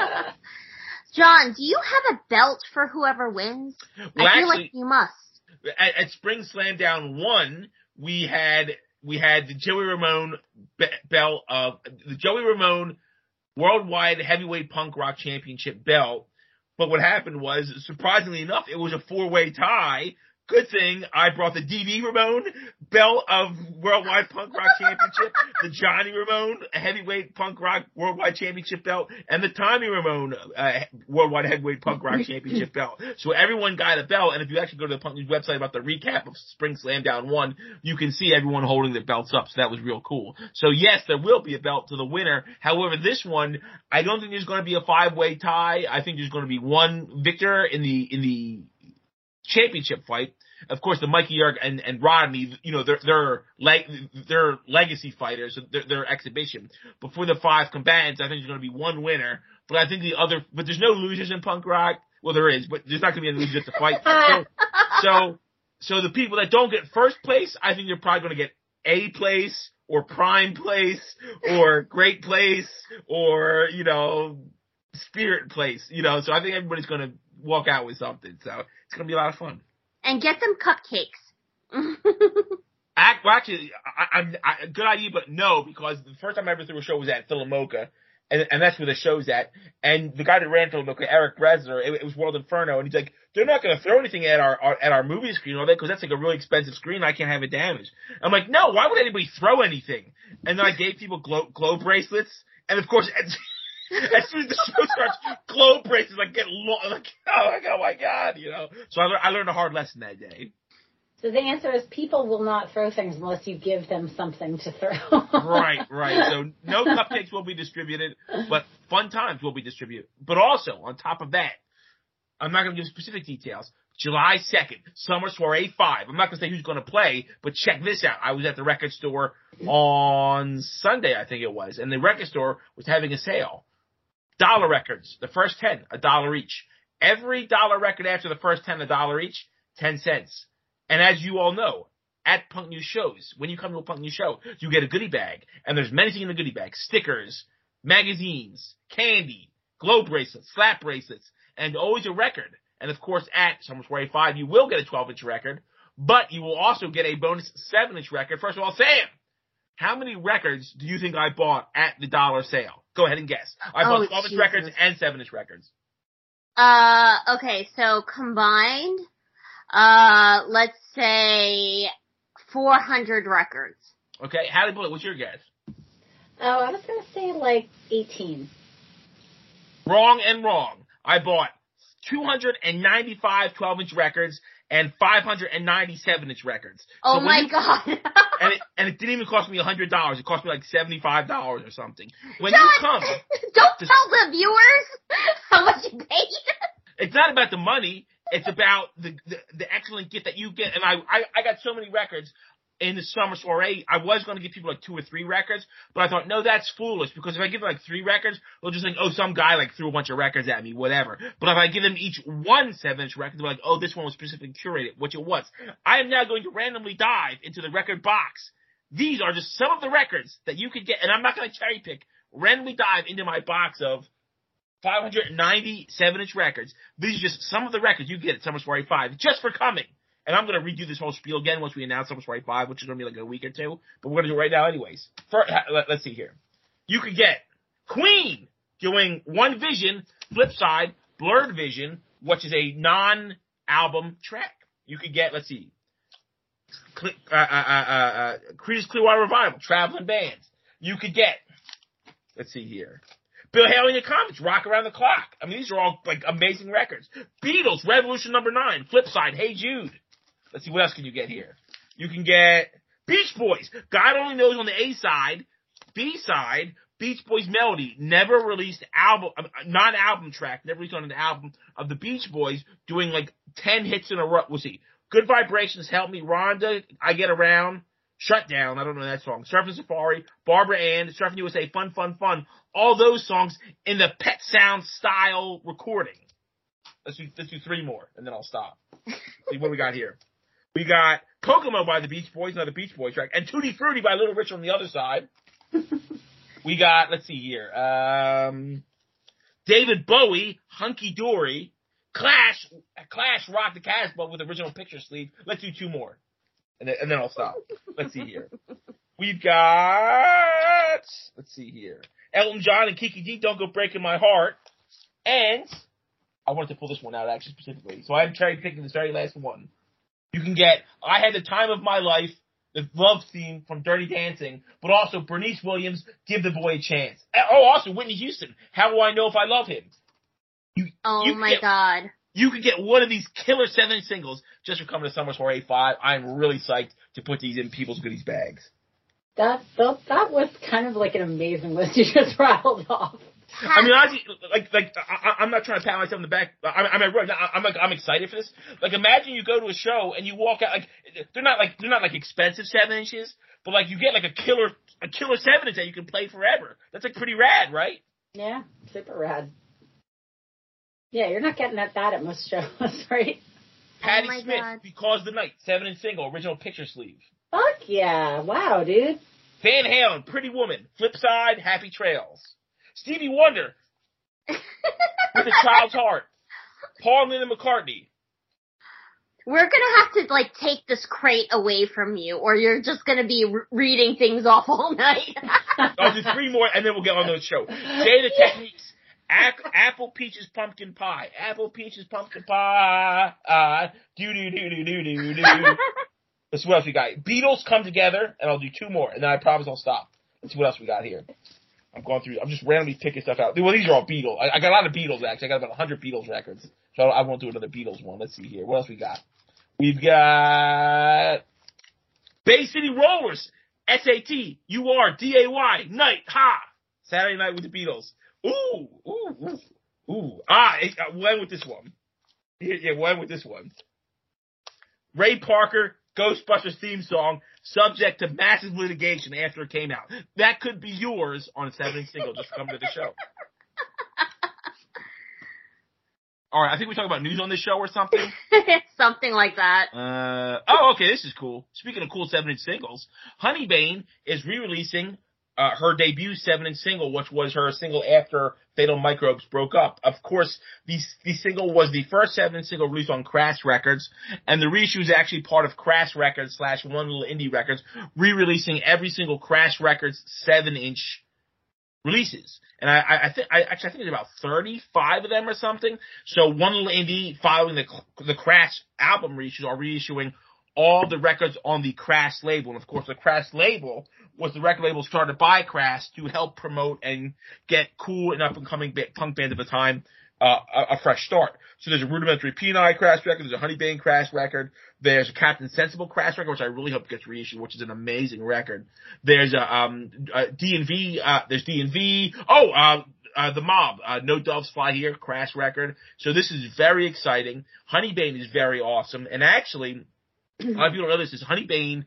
John, do you have a belt for whoever wins? Well, I feel actually, like you must. At Spring Slam Down 1, we had the Joey Ramone belt of the Joey Ramone Worldwide Heavyweight Punk Rock Championship belt. But what happened was, surprisingly enough, it was a 4-way tie. Good thing I brought the DD Ramone belt of Worldwide Punk Rock Championship, the Johnny Ramone Heavyweight Punk Rock Worldwide Championship belt, and the Tommy Ramone Worldwide Heavyweight Punk Rock Championship belt. So everyone got a belt, and if you actually go to the Punk News website about the recap of Spring Slam Down 1, you can see everyone holding their belts up, so that was real cool. So yes, there will be a belt to the winner. However, this one, I don't think there's going to be a 5-way tie. I think there's going to be one victor in the championship fight. Of course, the Mikey Erg and Rodney, you know, they're legacy fighters, they're exhibition. But for the 5 combatants, I think there's going to be one winner. But I think but there's no losers in punk rock. Well, there is, but there's not going to be any losers at the fight. So the people that don't get first place, I think they're probably going to get A place or prime place or great place or, you know, spirit place, you know. So I think everybody's going to walk out with something. So it's going to be a lot of fun. And get them cupcakes. Actually, good idea, but no, because the first time I ever threw a show was at Philamoka, and that's where the show's at. And the guy that ran Philamoka, Eric Bresler, it was World Inferno, and he's like, they're not going to throw anything at our movie screen, are they? Because that's like a really expensive screen. I can't have it damaged. I'm like, no, why would anybody throw anything? And then I gave people glow bracelets, and of course, as soon as the show starts, glow bracelets oh my god, you know. So I learned a hard lesson that day. So the answer is people will not throw things unless you give them something to throw. Right. So no cupcakes will be distributed, but fun times will be distributed. But also, on top of that, I'm not going to give specific details. July 2nd, Summer Soiree 5. I'm not going to say who's going to play, but check this out. I was at the record store on Sunday, I think it was, and the record store was having a sale. Dollar records, the first 10, $1 each. Every dollar record after the first 10, $1 each, 10 cents. And as you all know, at Punk News shows, when you come to a Punk News show, you get a goodie bag, and there's many things in the goodie bag: stickers, magazines, candy, glow bracelets, slap bracelets, and always a record. And of course, at Summer Soiree 5, you will get a 12-inch record, but you will also get a bonus 7-inch record. First of all, Sam, how many records do you think I bought at the dollar sale? Go ahead and guess. I bought 12-inch records and 7-inch records. Okay, so combined, let's say 400 records. Okay, Hallie Bullet, what's your guess? Oh, I was going to say like 18. Wrong and wrong. I bought 295 12-inch records and 590 7-inch records. Oh my god. and it didn't even cost me $100. It cost me like $75 or something. When John, you come, don't tell the viewers how much you paid. It's not about the money. It's about the excellent gift that you get. And I got so many records. in the summer soiree, I was going to give people like 2 or 3 records, but I thought, no, that's foolish, because if I give them like 3 records, they'll just think, oh, some guy like threw a bunch of records at me, whatever. But if I give them each one 7-inch record, they're like, oh, this one was specifically curated, which it was. I am now going to randomly dive into the record box. These are just some of the records that you could get, and I'm not going to cherry pick, randomly dive into my box of 590 7-inch records. These are just some of the records you get at Summer Soiree 5, just for coming. And I'm going to redo this whole spiel again once we announce Summer Soiree 5, which is going to be like a week or 2. But we're going to do it right now anyways. Let's see here. You could get Queen doing One Vision, Flip Side, Blurred Vision, which is a non-album track. You could get, let's see, Creedence Clearwater Revival, Traveling Bands. You could get, let's see here, Bill Haley and the Comets, Rock Around the Clock. I mean, these are all like amazing records. Beatles, Revolution Number 9, Flip Side, Hey Jude. Let's see, what else can you get here? You can get Beach Boys, God Only Knows on the A side, B side, Beach Boys Melody, never released album, non-album track, never released on an album of the Beach Boys, doing like 10 hits in a row. We'll see. Good Vibrations, Help Me, Rhonda, I Get Around, Shut Down, I don't know that song, Surfing Safari, Barbara Ann, Surfing USA, Fun, Fun, Fun, all those songs in the Pet Sound style recording. Let's do 3 more, and then I'll stop. See what we got here. We got Kokomo by the Beach Boys, another Beach Boys track, and Tutti Frutti by Little Richard on the other side. We got, let's see here, David Bowie, Hunky Dory, Clash Rock the Casbah with original picture sleeve. Let's do 2 more, and then I'll stop. Let's see here. We've got, let's see here, Elton John and Kiki D, Don't Go Breaking My Heart, and I wanted to pull this one out actually specifically, so I'm cherry picking this very last one. You can get I Had the Time of My Life, the love theme from Dirty Dancing, but also Bernice Williams, Give the Boy a Chance. Oh, also Whitney Houston, How Will I Know If I Love Him? God. You could get one of these killer 7-inch singles just for coming to Summer Soiree 5. I'm really psyched to put these in people's goodies bags. That was kind of like an amazing list you just rattled off. I mean, honestly, I'm not trying to pat myself on the back. I'm excited for this. Like, imagine you go to a show and you walk out, like, they're not like expensive 7 inches, but like you get like a killer 7-inch that you can play forever. That's like pretty rad, right? Yeah, super rad. Yeah, you're not getting that at most shows, right? Patti Smith, God. Because the Night, 7-inch single, original picture sleeve. Fuck yeah. Wow, dude. Van Halen, Pretty Woman, Flip Side, Happy Trails. Stevie Wonder, With a Child's Heart. Paul and Linda McCartney. We're gonna have to, like, take this crate away from you, or you're just gonna be reading things off all night. I'll do 3 more, and then we'll get on the show. Jada Techniques. Apple Peaches Pumpkin Pie. Apple Peaches Pumpkin Pie. Do. Let's see what else we got. Beatles Come Together, and I'll do 2 more, and then I promise I'll stop. Let's see what else we got here. I'm just randomly picking stuff out. Well, these are all Beatles. I got a lot of Beatles, actually. I got about 100 Beatles records. So I won't do another Beatles one. Let's see here. What else we got? We've got Bay City Rollers, SAT, UR, DAY, Night, Ha! Saturday Night with the Beatles. Ooh. We'll end with this one. Yeah, we'll end with this one. Ray Parker, Ghostbusters theme song, subject to massive litigation after it came out. That could be yours on a 7-inch single just coming to the show. All right, I think we talk about news on this show or something. Something like that. Okay, this is cool. Speaking of cool 7-inch singles, Honeybane is re-releasing her debut 7-inch single, which was her single after Fatal Microbes broke up. Of course, the single was the first 7-inch single released on Crass Records, and the reissue is actually part of Crass Records / One Little Indie Records, re-releasing every single Crass Records 7-inch releases. And I think there's about 35 of them or something. So One Little Indie, following the Crass album reissues, are reissuing all the records on the Crass label. And of course, the Crass label was the record label started by Crass to help promote and get cool and up-and-coming punk bands at the time a fresh start. So there's a Rudimentary Peni Crass record, there's a Honeybane Crass record, there's a Captain Sensible Crass record, which I really hope gets reissued, which is an amazing record. There's a D&V, there's D&V, The Mob, No Doves Fly Here, Crass record. So this is very exciting. Honeybane is very awesome, and actually, a lot of people know this, is Honeybane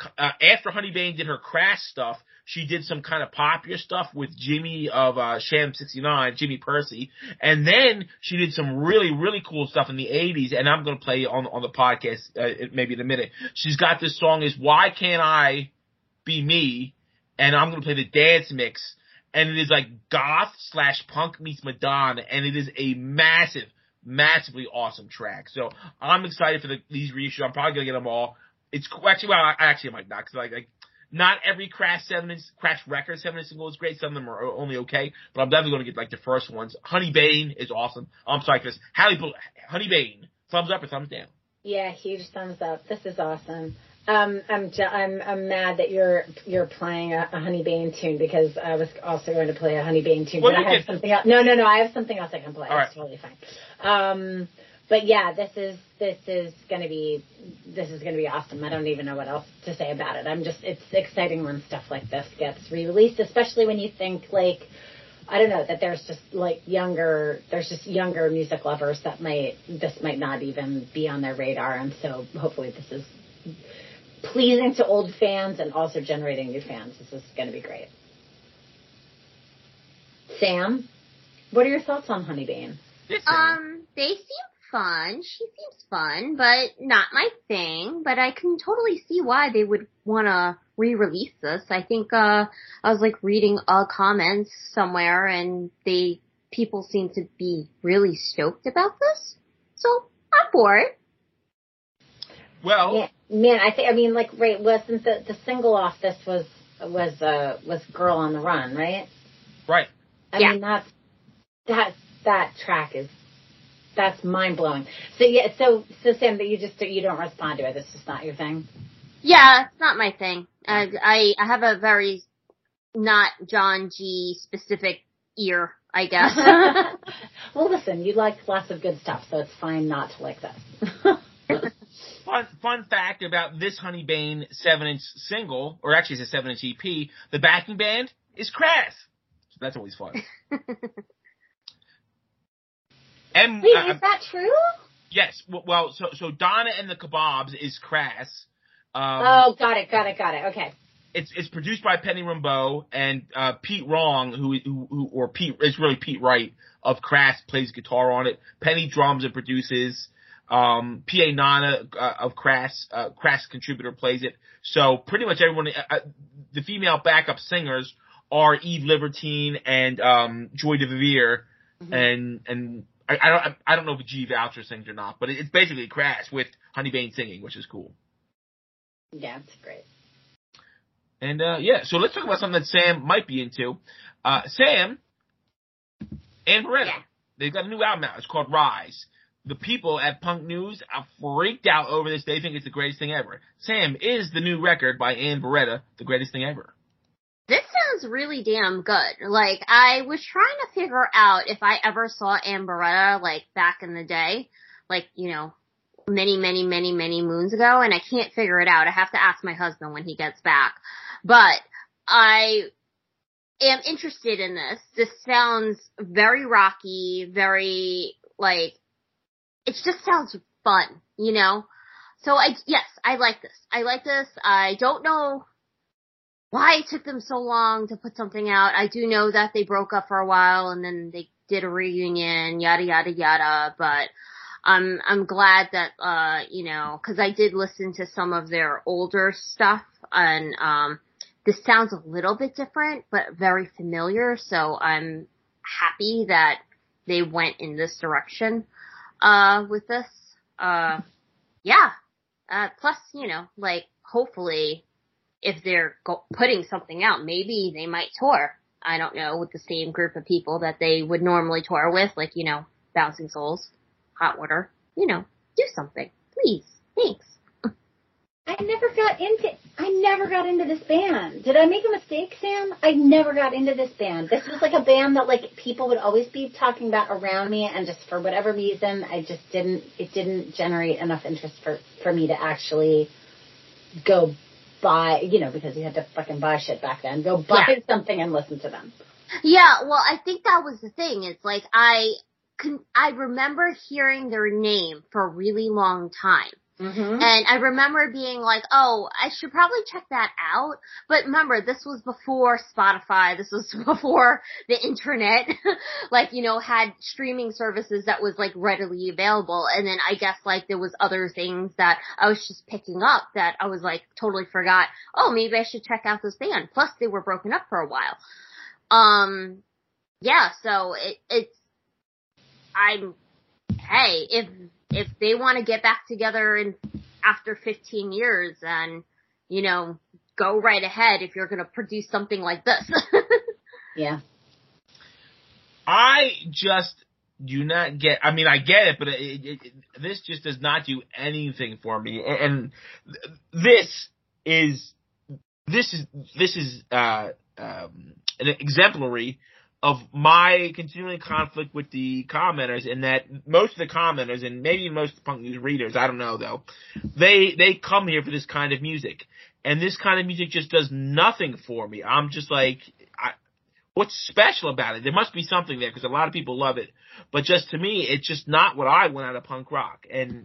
after Honeybane did her Crass stuff, she did some kind of popular stuff with Jimmy of Sham 69, Jimmy Percy, and then she did some really, really cool stuff in the 80s, and I'm going to play on the podcast maybe in a minute. She's got this song is Why Can't I Be Me, and I'm going to play the dance mix, and it is like goth / punk meets Madonna, and it is a massively awesome track. So I'm excited for these reissues. I'm probably going to get them all. It's actually, well, I might not, because like not every Crash record 7-inch single is great. Some of them are only okay, but I'm definitely going to get like the first ones. Honeybane is awesome. I'm sorry, Chris. Honeybane, thumbs up or thumbs down? Yeah, huge thumbs up. This is awesome. I'm mad that you're playing a Honeybane tune, because I was also going to play a Honeybane tune, but I have something else. No, I have something else I can play. It's totally fine. But yeah, this is gonna be awesome. I don't even know what else to say about it. It's exciting when stuff like this gets re-released, especially when you think like, I don't know, that there's just younger music lovers that this might not even be on their radar, and so hopefully this is pleasing to old fans and also generating new fans. This is gonna be great. Sam, what are your thoughts on Honeybane? They seem fun. She seems fun, but not my thing. But I can totally see why they would want to re-release this. I think I was like reading comments somewhere, and people seem to be really stoked about this. So I'm for it. Well, yeah, man, wasn't the single off this was Girl on the Run, right? Right. I mean, that track is. That's mind blowing. So yeah, so Sam, but you don't respond to it. It's just not your thing. Yeah, it's not my thing. I have a very not John G specific ear, I guess. Well, listen, you like lots of good stuff, so it's fine not to like this. Fun fact about this Honeybane 7-inch single, or actually it's a 7-inch EP. The backing band is Crass. So that's always fun. And, wait, is that true? Yes. Well, so Donna and the Kebabs is Crass. Got it. Okay. It's produced by Penny Rimbaud, and Pete Wrong, it's really Pete Wright of Crass, plays guitar on it. Penny drums and produces. P.A. Nana of Crass contributor, plays it. So pretty much everyone, the female backup singers are Eve Libertine and Joy DeVere, mm-hmm. and I don't know if G Voucher sings or not, but it's basically Crash with Honeybane singing, which is cool. Yeah, it's great. And so let's talk about something that Sam might be into. Sam and Beretta, they've got a new album out. It's called Rise. The people at Punk News are freaked out over this. They think it's the greatest thing ever. Sam, is the new record by Ann Beretta the greatest thing ever? This sounds really damn good. Like, I was trying to figure out if I ever saw Ann Beretta, like, back in the day. Like, many, many, many, many moons ago, and I can't figure it out. I have to ask my husband when he gets back. But I am interested in this. This sounds very rocky, very, like, it just sounds fun, So I like this. I don't know why it took them so long to put something out. I do know that they broke up for a while and then they did a reunion, yada, yada, yada. But I'm glad that, cause I did listen to some of their older stuff, and this sounds a little bit different, but very familiar. So I'm happy that they went in this direction. With this, plus, hopefully if they're putting something out, maybe they might tour. I don't know, with the same group of people that they would normally tour with, like, Bouncing Souls, Hot Water, do something, please. Thanks. I never got into this band. Did I make a mistake, Sam? I never got into this band. This was like a band that like people would always be talking about around me, and just for whatever reason, it didn't generate enough interest for me to actually go buy, because you had to fucking buy shit back then. Go buy something and listen to them. Yeah, well, I think that was the thing. It's like I remember hearing their name for a really long time. Mm-hmm. And I remember being like, oh, I should probably check that out. But remember, this was before Spotify. This was before the internet, like, you know, had streaming services that was like readily available. And then I guess like there was other things that I was just picking up that I was like totally forgot. Oh, maybe I should check out this band. Plus they were broken up for a while. Yeah, so hey, if they want to get back together after 15 years, then, you know, go right ahead if you're going to produce something like this. Yeah. I just do not get, I mean, I get it, but this just does not do anything for me. And this is an exemplary of my continuing conflict with the commenters, in that most of the commenters, and maybe most of the Punk News readers, I don't know though, they come here for this kind of music. And this kind of music just does nothing for me. I'm just like, what's special about it? There must be something there, because a lot of people love it. But just to me, it's just not what I want out of punk rock.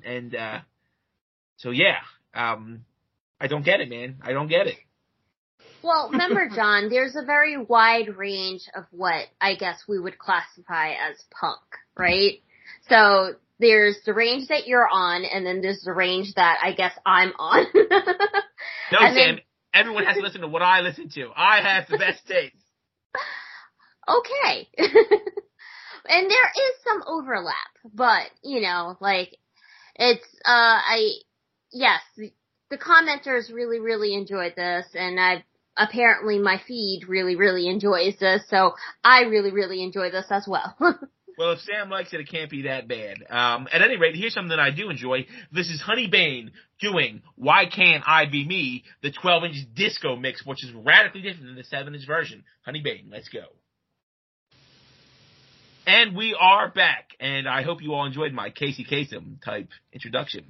So yeah, I don't get it, man. I don't get it. Well, remember, John, there's a very wide range of what I guess we would classify as punk, right? So there's the range that you're on, and then there's the range that I guess I'm on. No, Sam, everyone has to listen to what I listen to. I have the best taste. Okay. And there is some overlap, but, you know, like, it's, yes, the commenters really, really enjoyed this, and apparently my feed really, really enjoys this, so I really, really enjoy this as well. Well, if Sam likes it, it can't be that bad. At any rate, here's something that I do enjoy. This is Honey Bane doing Why Can't I Be Me, the 12-inch disco mix, which is radically different than the 7-inch version. Honey Bane, let's go. And we are back, and I hope you all enjoyed my Casey Kasem type introduction.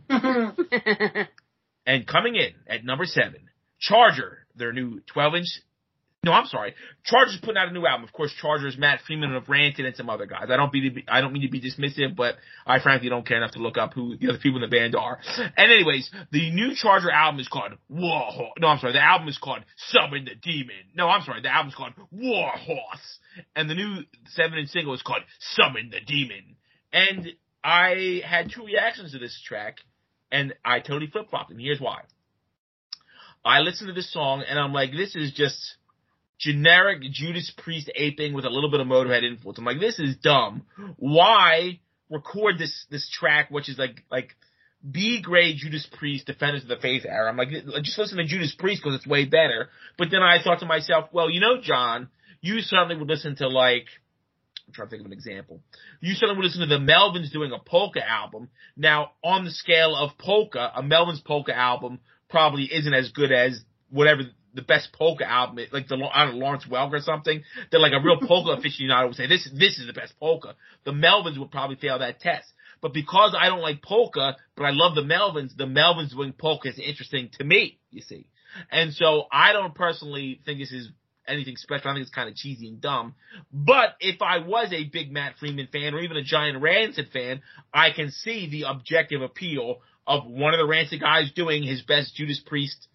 And coming in at number 7, Charger, their new 12-inch. No, I'm sorry. Charger's putting out a new album. Of course, Charger's Matt Freeman of Rancid and some other guys. I don't mean to be dismissive, but I frankly don't care enough to look up who the other people in the band are. And anyways, the new Charger album is called War. No, I'm sorry. The album is called Summon the Demon. No, I'm sorry. The album is called War Horse. And the new 7-inch single is called Summon the Demon. And I had 2 reactions to this track, and I totally flip-flopped, and here's why. I listened to this song, and I'm like, this is just generic Judas Priest aping with a little bit of Motorhead influence. I'm like, this is dumb. Why record this track, which is like B-grade Judas Priest, Defenders of the Faith era? I'm like, just listen to Judas Priest because it's way better. But then I thought to myself, well, you know, John, you certainly would listen to, like, I'm trying to think of an example. You certainly would listen to the Melvins doing a polka album. Now, on the scale of polka, a Melvins polka album probably isn't as good as whatever the best polka album is, like Lawrence Welk or something. That like a real polka aficionado would say, this is the best polka. The Melvins would probably fail that test. But because I don't like polka, but I love the Melvins doing polka is interesting to me, you see. And so I don't personally think this is anything special. I think it's kind of cheesy and dumb. But if I was a big Matt Freeman fan or even a giant Rancid fan, I can see the objective appeal of one of the Rancid guys doing his best Judas Priest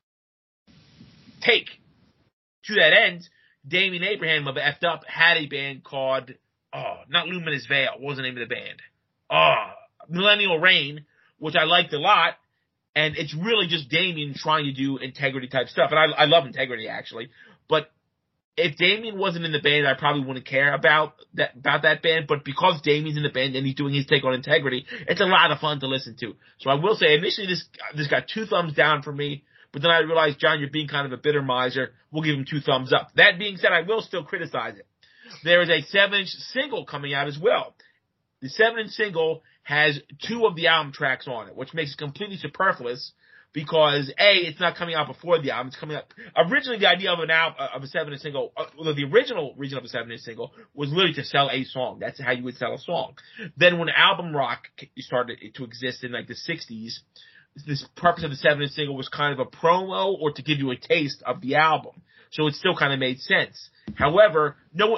take. To that end, Damien Abraham of Effed Up had a band called, not Luminous Veil. What was the name of the band? Millennial Reign, which I liked a lot. And it's really just Damien trying to do Integrity type stuff. And I love Integrity, actually. But if Damien wasn't in the band, I probably wouldn't care about that band. But because Damien's in the band and he's doing his take on Integrity, it's a lot of fun to listen to. So I will say, initially this got 2 thumbs down for me. But then I realized, John, you're being kind of a bitter miser. We'll give him 2 thumbs up. That being said, I will still criticize it. There is a 7-inch single coming out as well. The 7-inch single has 2 of the album tracks on it, which makes it completely superfluous because A, it's not coming out before the album. It's coming out. Originally, the idea of a 7-inch single, the original reason of a 7-inch single was literally to sell a song. That's how you would sell a song. Then when album rock started to exist in like the 60s, this purpose of the 7-inch single was kind of a promo or to give you a taste of the album. So it still kind of made sense. However, no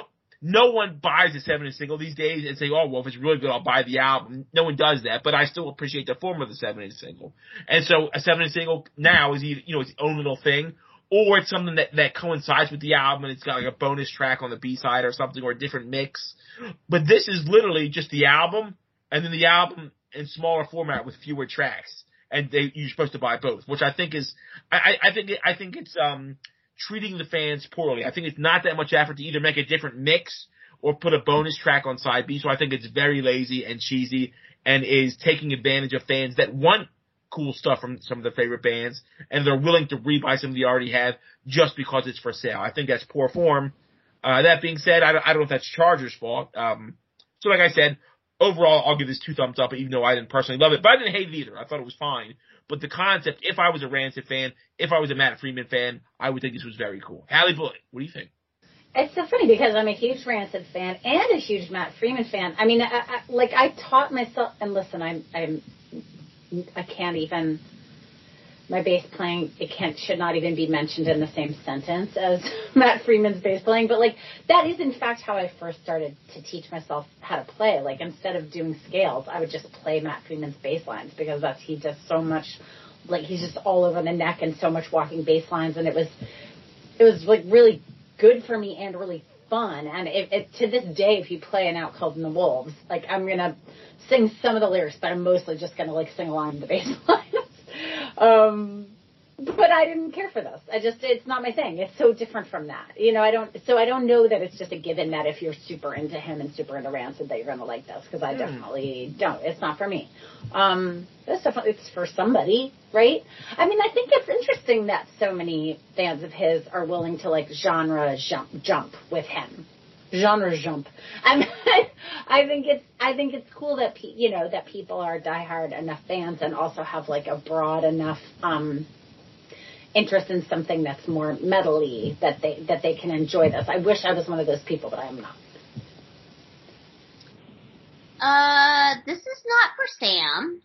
no one buys a 7-inch single these days and say, oh, well, if it's really good, I'll buy the album. No one does that, but I still appreciate the form of the 7-inch single. And so a 7-inch single now is either, its own little thing, or it's something that coincides with the album and it's got like a bonus track on the B-side or something, or a different mix. But this is literally just the album, and then the album in smaller format with fewer tracks. And you're supposed to buy both, which I think is, I think it's treating the fans poorly. I think it's not that much effort to either make a different mix or put a bonus track on side B. So I think it's very lazy and cheesy and is taking advantage of fans that want cool stuff from some of their favorite bands and they're willing to rebuy something they already have just because it's for sale. I think that's poor form. That being said, I don't know if that's Chargers' fault. So like I said, overall, I'll give this 2 thumbs up, even though I didn't personally love it. But I didn't hate it either. I thought it was fine. But the concept, if I was a Rancid fan, if I was a Matt Freeman fan, I would think this was very cool. Hallie Bullitt, what do you think? It's so funny because I'm a huge Rancid fan and a huge Matt Freeman fan. I mean, I taught myself, and listen, I can't even, my bass playing, should not even be mentioned in the same sentence as Matt Freeman's bass playing, but like, that is in fact how I first started to teach myself how to play. Like, instead of doing scales, I would just play Matt Freeman's bass lines because he does so much, like, he's just all over the neck and so much walking bass lines, and it was like really good for me and really fun. And to this day, if you play an Out Called in the Wolves, like, I'm gonna sing some of the lyrics, but I'm mostly just gonna like sing along the bass lines. But I didn't care for this. It's not my thing. It's so different from that. I don't know that it's just a given that if you're super into him and super into Rancid that you're going to like this, because I definitely don't. It's not for me. It's for somebody, right? I mean, I think it's interesting that so many fans of his are willing to like genre jump with him. Genre jump. I think it's cool that that people are diehard enough fans and also have like a broad enough interest in something that's more metal-y that they can enjoy this. I wish I was one of those people, but I am not. This is not for Sam.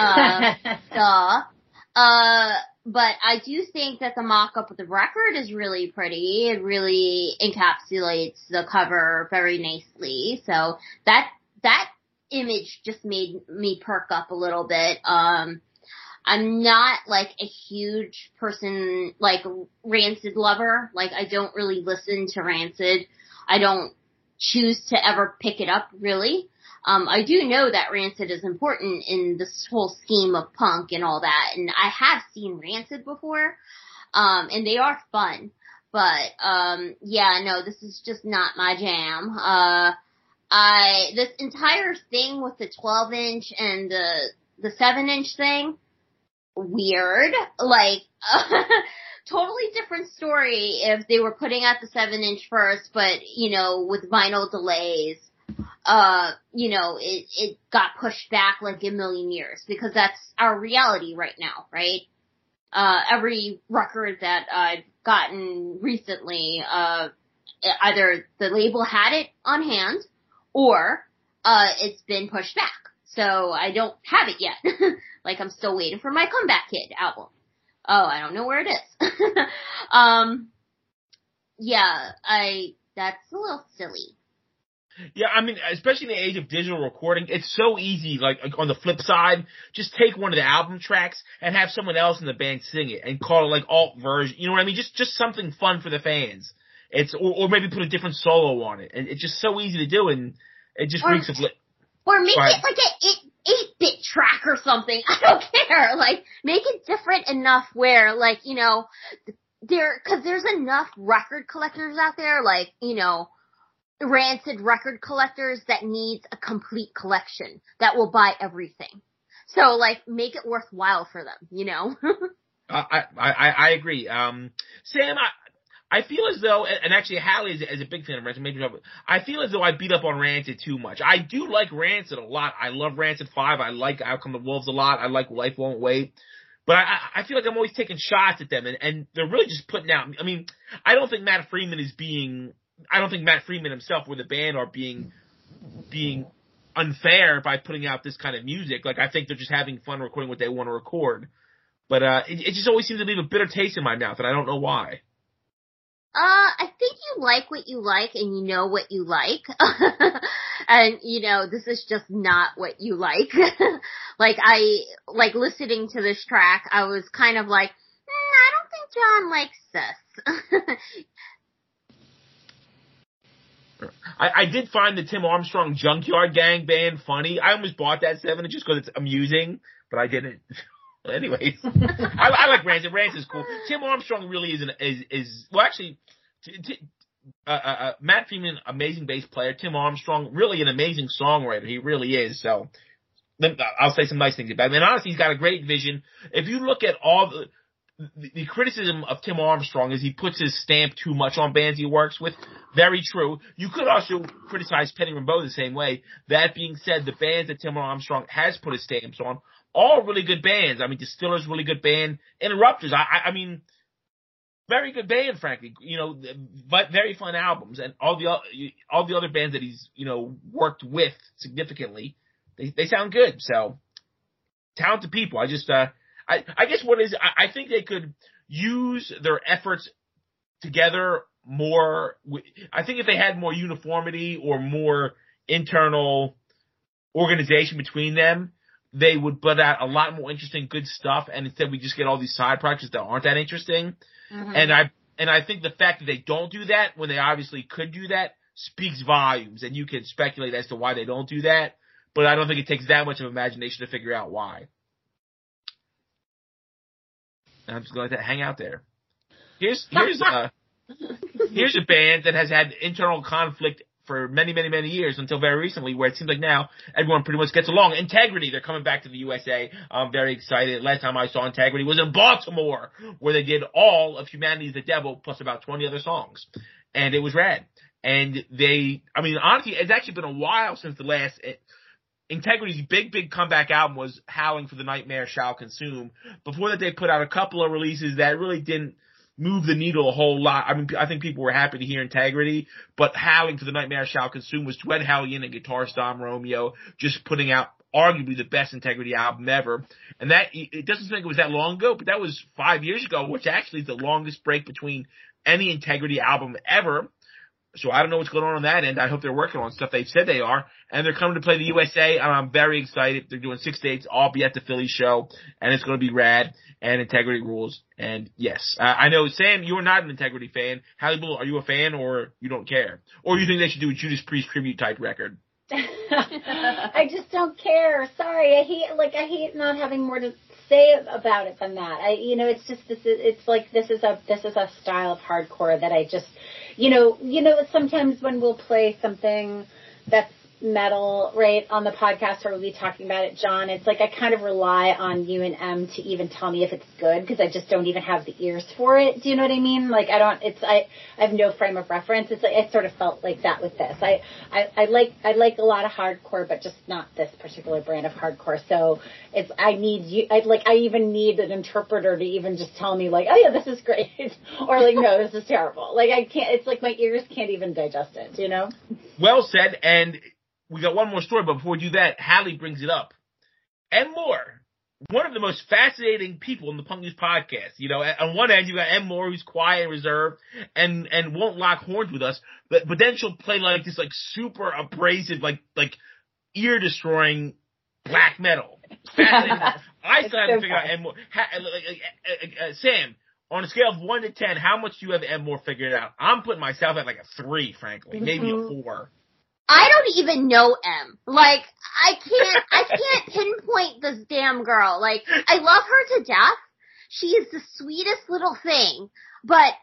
But I do think that the mock-up of the record is really pretty. It really encapsulates the cover very nicely. So that image just made me perk up a little bit. I'm not like a huge person, like Rancid lover. Like, I don't really listen to Rancid. I don't choose to ever pick it up, really. I do know that Rancid is important in this whole scheme of punk and all that, and I have seen Rancid before, and they are fun. But, yeah, no, this is just not my jam. This entire thing with the 12-inch and the 7-inch thing, weird. Like, totally different story if they were putting out the 7-inch first, but, with vinyl delays, it got pushed back like a million years, because that's our reality right now, right? Every record that I've gotten recently, either the label had it on hand or, it's been pushed back. So I don't have it yet. Like, I'm still waiting for my Comeback Kid album. Oh, I don't know where it is. Yeah, that's a little silly. Yeah, I mean, especially in the age of digital recording, it's so easy, like on the flip side, just take one of the album tracks and have someone else in the band sing it and call it like alt version. You know what I mean? Just something fun for the fans. Or maybe put a different solo on it. And it's just so easy to do, and it just reeks of or make it like a 8-bit track or something. I don't care. Like, make it different enough where, like, cause there's enough record collectors out there, like, Rancid record collectors that needs a complete collection that will buy everything. So, like, make it worthwhile for them, I agree. Sam, I feel as though, and actually Hallie is a big fan of Rancid, I feel as though I beat up on Rancid too much. I do like Rancid a lot. I love Rancid 5. I like Out Come the Wolves a lot. I like Life Won't Wait. But I feel like I'm always taking shots at them, and they're really just putting out, I mean, I don't think Matt Freeman himself or the band are being unfair by putting out this kind of music. Like, I think they're just having fun recording what they want to record. But it just always seems to leave a bitter taste in my mouth, and I don't know why. I think you like what you like and you know what you like. And, this is just not what you like. Like listening to this track, I was kind of like, I don't think John likes this. I did find the Tim Armstrong Junkyard Gang band funny. I almost bought that 7 just because it's amusing, but I didn't. Anyways, I like Rancid. Rancid's cool. Tim Armstrong really is well, actually, Matt Freeman, amazing bass player. Tim Armstrong, really an amazing songwriter. He really is. So I'll say some nice things about him. And honestly, he's got a great vision. If you look at all the criticism of Tim Armstrong is he puts his stamp too much on bands he works with. Very true. You could also criticize Penny Rimbaud the same way. That being said, the bands that Tim Armstrong has put his stamps on, all really good bands. I mean, Distiller's really good band. Interrupters, I mean, very good band, frankly. But very fun albums. And all the other bands that he's, worked with significantly, they sound good. So, talented people. I guess I think they could use their efforts together more. I think if they had more uniformity or more internal organization between them, they would put out a lot more interesting, good stuff. And instead we just get all these side projects that aren't that interesting. Mm-hmm. And I think the fact that they don't do that when they obviously could do that speaks volumes. And you can speculate as to why they don't do that. But I don't think it takes that much of imagination to figure out why. And I'm just going to hang out there. Here's a band that has had internal conflict for many, many, many years until very recently, where it seems like now everyone pretty much gets along. Integrity, they're coming back to the USA. I'm very excited. Last time I saw Integrity was in Baltimore, where they did all of Humanity is the Devil plus about 20 other songs. And it was rad. And honestly, it's actually been a while since the last Integrity's big comeback album was Howling for the Nightmare Shall Consume. Before that, they put out a couple of releases that really didn't move the needle a whole lot. I mean, I think people were happy to hear Integrity, but Howling for the Nightmare Shall Consume was Ed Hellion and Guitarist Dom Romeo just putting out arguably the best Integrity album ever. And that, it doesn't seem like it was that long ago, but that was 5 years ago, which actually is the longest break between any Integrity album ever. So I don't know what's going on that end. I hope they're working on stuff. They've said they are. And they're coming to play the USA, and I'm very excited. They're doing 6 dates. I'll be at the Philly show, and it's going to be rad, and Integrity rules. And yes, I know, Sam, you're not an Integrity fan. Hallie Bull, are you a fan, or you don't care? Or you think they should do a Judas Priest tribute type record? I just don't care. Sorry. I hate not having more to say about it than that. This is a style of hardcore that I just, sometimes when we'll play something that's metal, right, on the podcast, or we'll be talking about it, John, it's like I kind of rely on you and M to even tell me if it's good, because I just don't even have the ears for it. Do you know what I mean? Like, I have no frame of reference. It's like, I sort of felt like that with this. I like a lot of hardcore, but just not this particular brand of hardcore. So I even need an interpreter to even just tell me, like, oh yeah, this is great, or like, no, this is terrible. Like, I can't, it's like my ears can't even digest it, you know? Well said. And we got one more story, but before we do that, Hallie brings it up. M. Moore, one of the most fascinating people in the Punk News podcast. On one end, you got M. Moore, who's quiet and reserved and won't lock horns with us, but then she'll play like this, like, super abrasive, like ear-destroying black metal. Fascinating. I still haven't figured out M. Moore. Sam, on a scale of 1 to 10, how much do you have M. Moore figured out? I'm putting myself at like a 3, frankly, maybe a 4. I don't even know M. Like, I can't pinpoint this damn girl. Like, I love her to death. She is the sweetest little thing. But,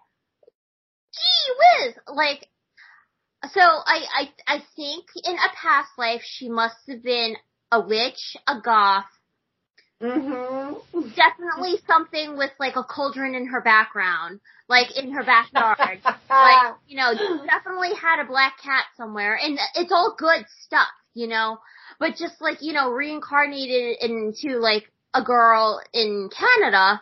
gee whiz! Like, so I think in a past life she must have been a witch, a goth. Mm-hmm. Definitely something with like a cauldron in her background, like in her backyard. Definitely had a black cat somewhere, and it's all good stuff, but just like, reincarnated into like a girl in Canada,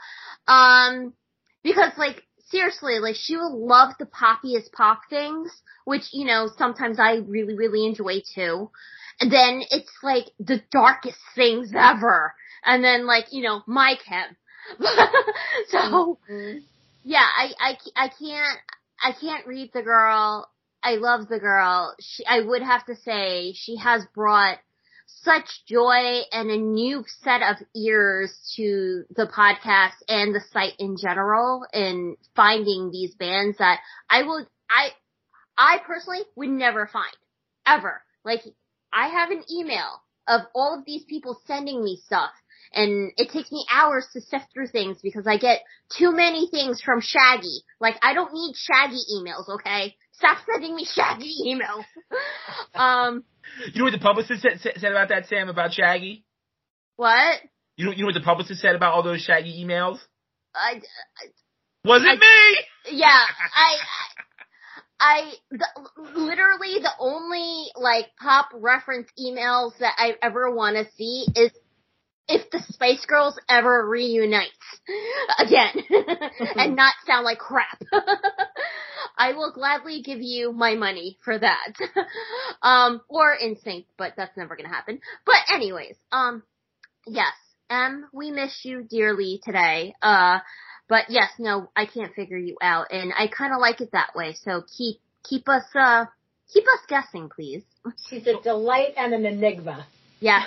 because like, seriously, like, she will love the poppiest pop things, which, sometimes I really, really enjoy too. And then it's like the darkest things ever. And then, like, my Chem. So, yeah, I can't, I can't read the girl. I love the girl. I would have to say she has brought such joy and a new set of ears to the podcast and the site in general in finding these bands that I personally would never find. Ever. Like, I have an email of all of these people sending me stuff, and it takes me hours to sift through things because I get too many things from Shaggy. Like, I don't need Shaggy emails, okay? Stop sending me Shaggy emails. You know what the publicist said about that, Sam, about Shaggy? What? You know what the publicist said about all those Shaggy emails? Was it me? Yeah, literally the only, like, pop reference emails that I ever want to see is if the Spice Girls ever reunite again and not sound like crap. I will gladly give you my money for that. Or NSYNC, but that's never gonna happen. But anyways, yes, we miss you dearly today. But yes, no, I can't figure you out, and I kind of like it that way. So keep us guessing, please. She's a delight and an enigma. Yeah.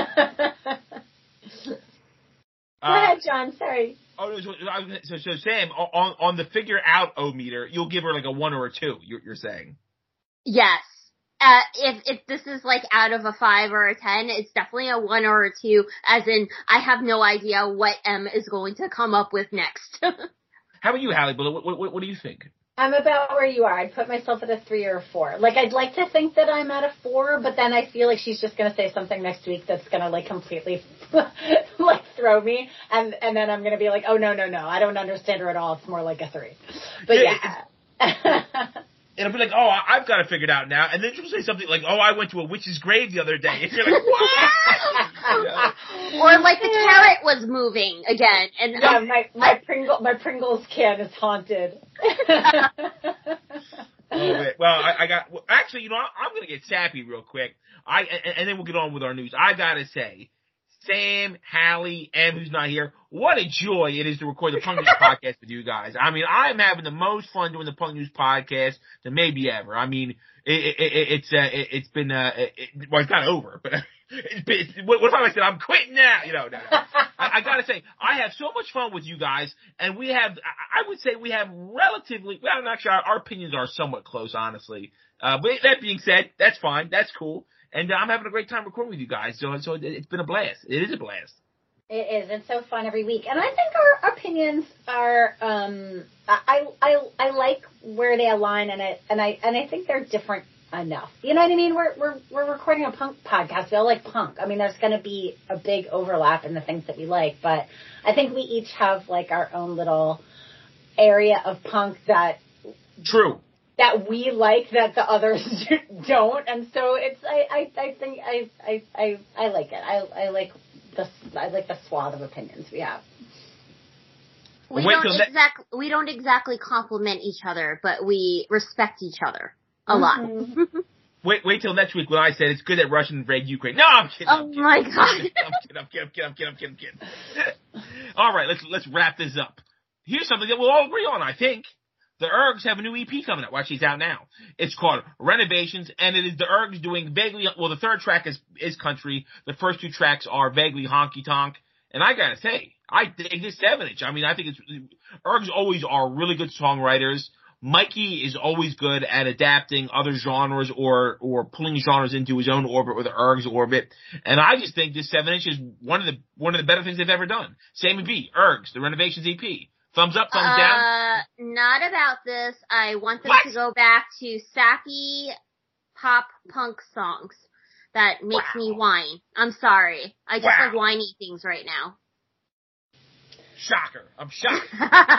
Go ahead, John. Sorry. Oh, so Sam, on the figure out meter, you'll give her like a 1 or a 2. You're saying? Yes. If this is like out of a 5 or a 10, it's definitely a 1 or a 2. As in, I have no idea what M is going to come up with next. How about you, Hallie? What do you think? I'm about where you are. I'd put myself at a 3 or a 4. Like, I'd like to think that I'm at a 4, but then I feel like she's just going to say something next week that's going to, like, completely, like, throw me. And then I'm going to be like, oh, no. I don't understand her at all. It's more like a 3. But yeah. It'll be like, oh, I've got it figured out now. And then she'll say something like, oh, I went to a witch's grave the other day. And you're like, what? Or like the carrot was moving again. And yeah, my Pringles can is haunted. Well, actually, you know, I'm going to get sappy real quick. And then we'll get on with our news. I got to say, Sam, Hallie, Em, who's not here, what a joy it is to record the Punk News podcast with you guys. I mean, I'm having the most fun doing the Punk News podcast than maybe ever. I mean, it's been, well, it's not over, but what if I said I'm quitting now? You know, no. I gotta say, I have so much fun with you guys, and I would say we have relatively, well, actually, our opinions are somewhat close, honestly. But that being said, that's fine. That's cool. And I'm having a great time recording with you guys. So it's been a blast. It is a blast. It is. It's so fun every week. And I think our opinions are, I like where they align, and I think they're different enough. You know what I mean? We're recording a punk podcast. We all like punk. I mean, there's going to be a big overlap in the things that we like, but I think we each have like our own little area of punk that. True. That we like that the others don't, and so it's. I think I like it. I like the swath of opinions we have. We don't exactly compliment each other, but we respect each other a lot. Wait till next week when I said it's good that Russia invade Ukraine. No, I'm kidding. Oh my God! I'm kidding. All right, let's wrap this up. Here's something that we'll all agree on, I think. The Ergs have a new EP coming out. Well, actually, it's out now. It's called Renovations, and it is the Ergs doing vaguely, well, the third track is country. The first 2 tracks are vaguely honky-tonk. And I gotta say, I dig this 7-inch. I mean, I think Ergs always are really good songwriters. Mikey is always good at adapting other genres or pulling genres into his own orbit or the Ergs orbit. And I just think this 7-inch is one of the better things they've ever done. Same would be Ergs, the Renovations EP. Thumbs up, thumbs down? Not about this. I want them to go back to sappy pop punk songs that makes me whine. I'm sorry. I just like whiny things right now. Shocker. I'm shocked.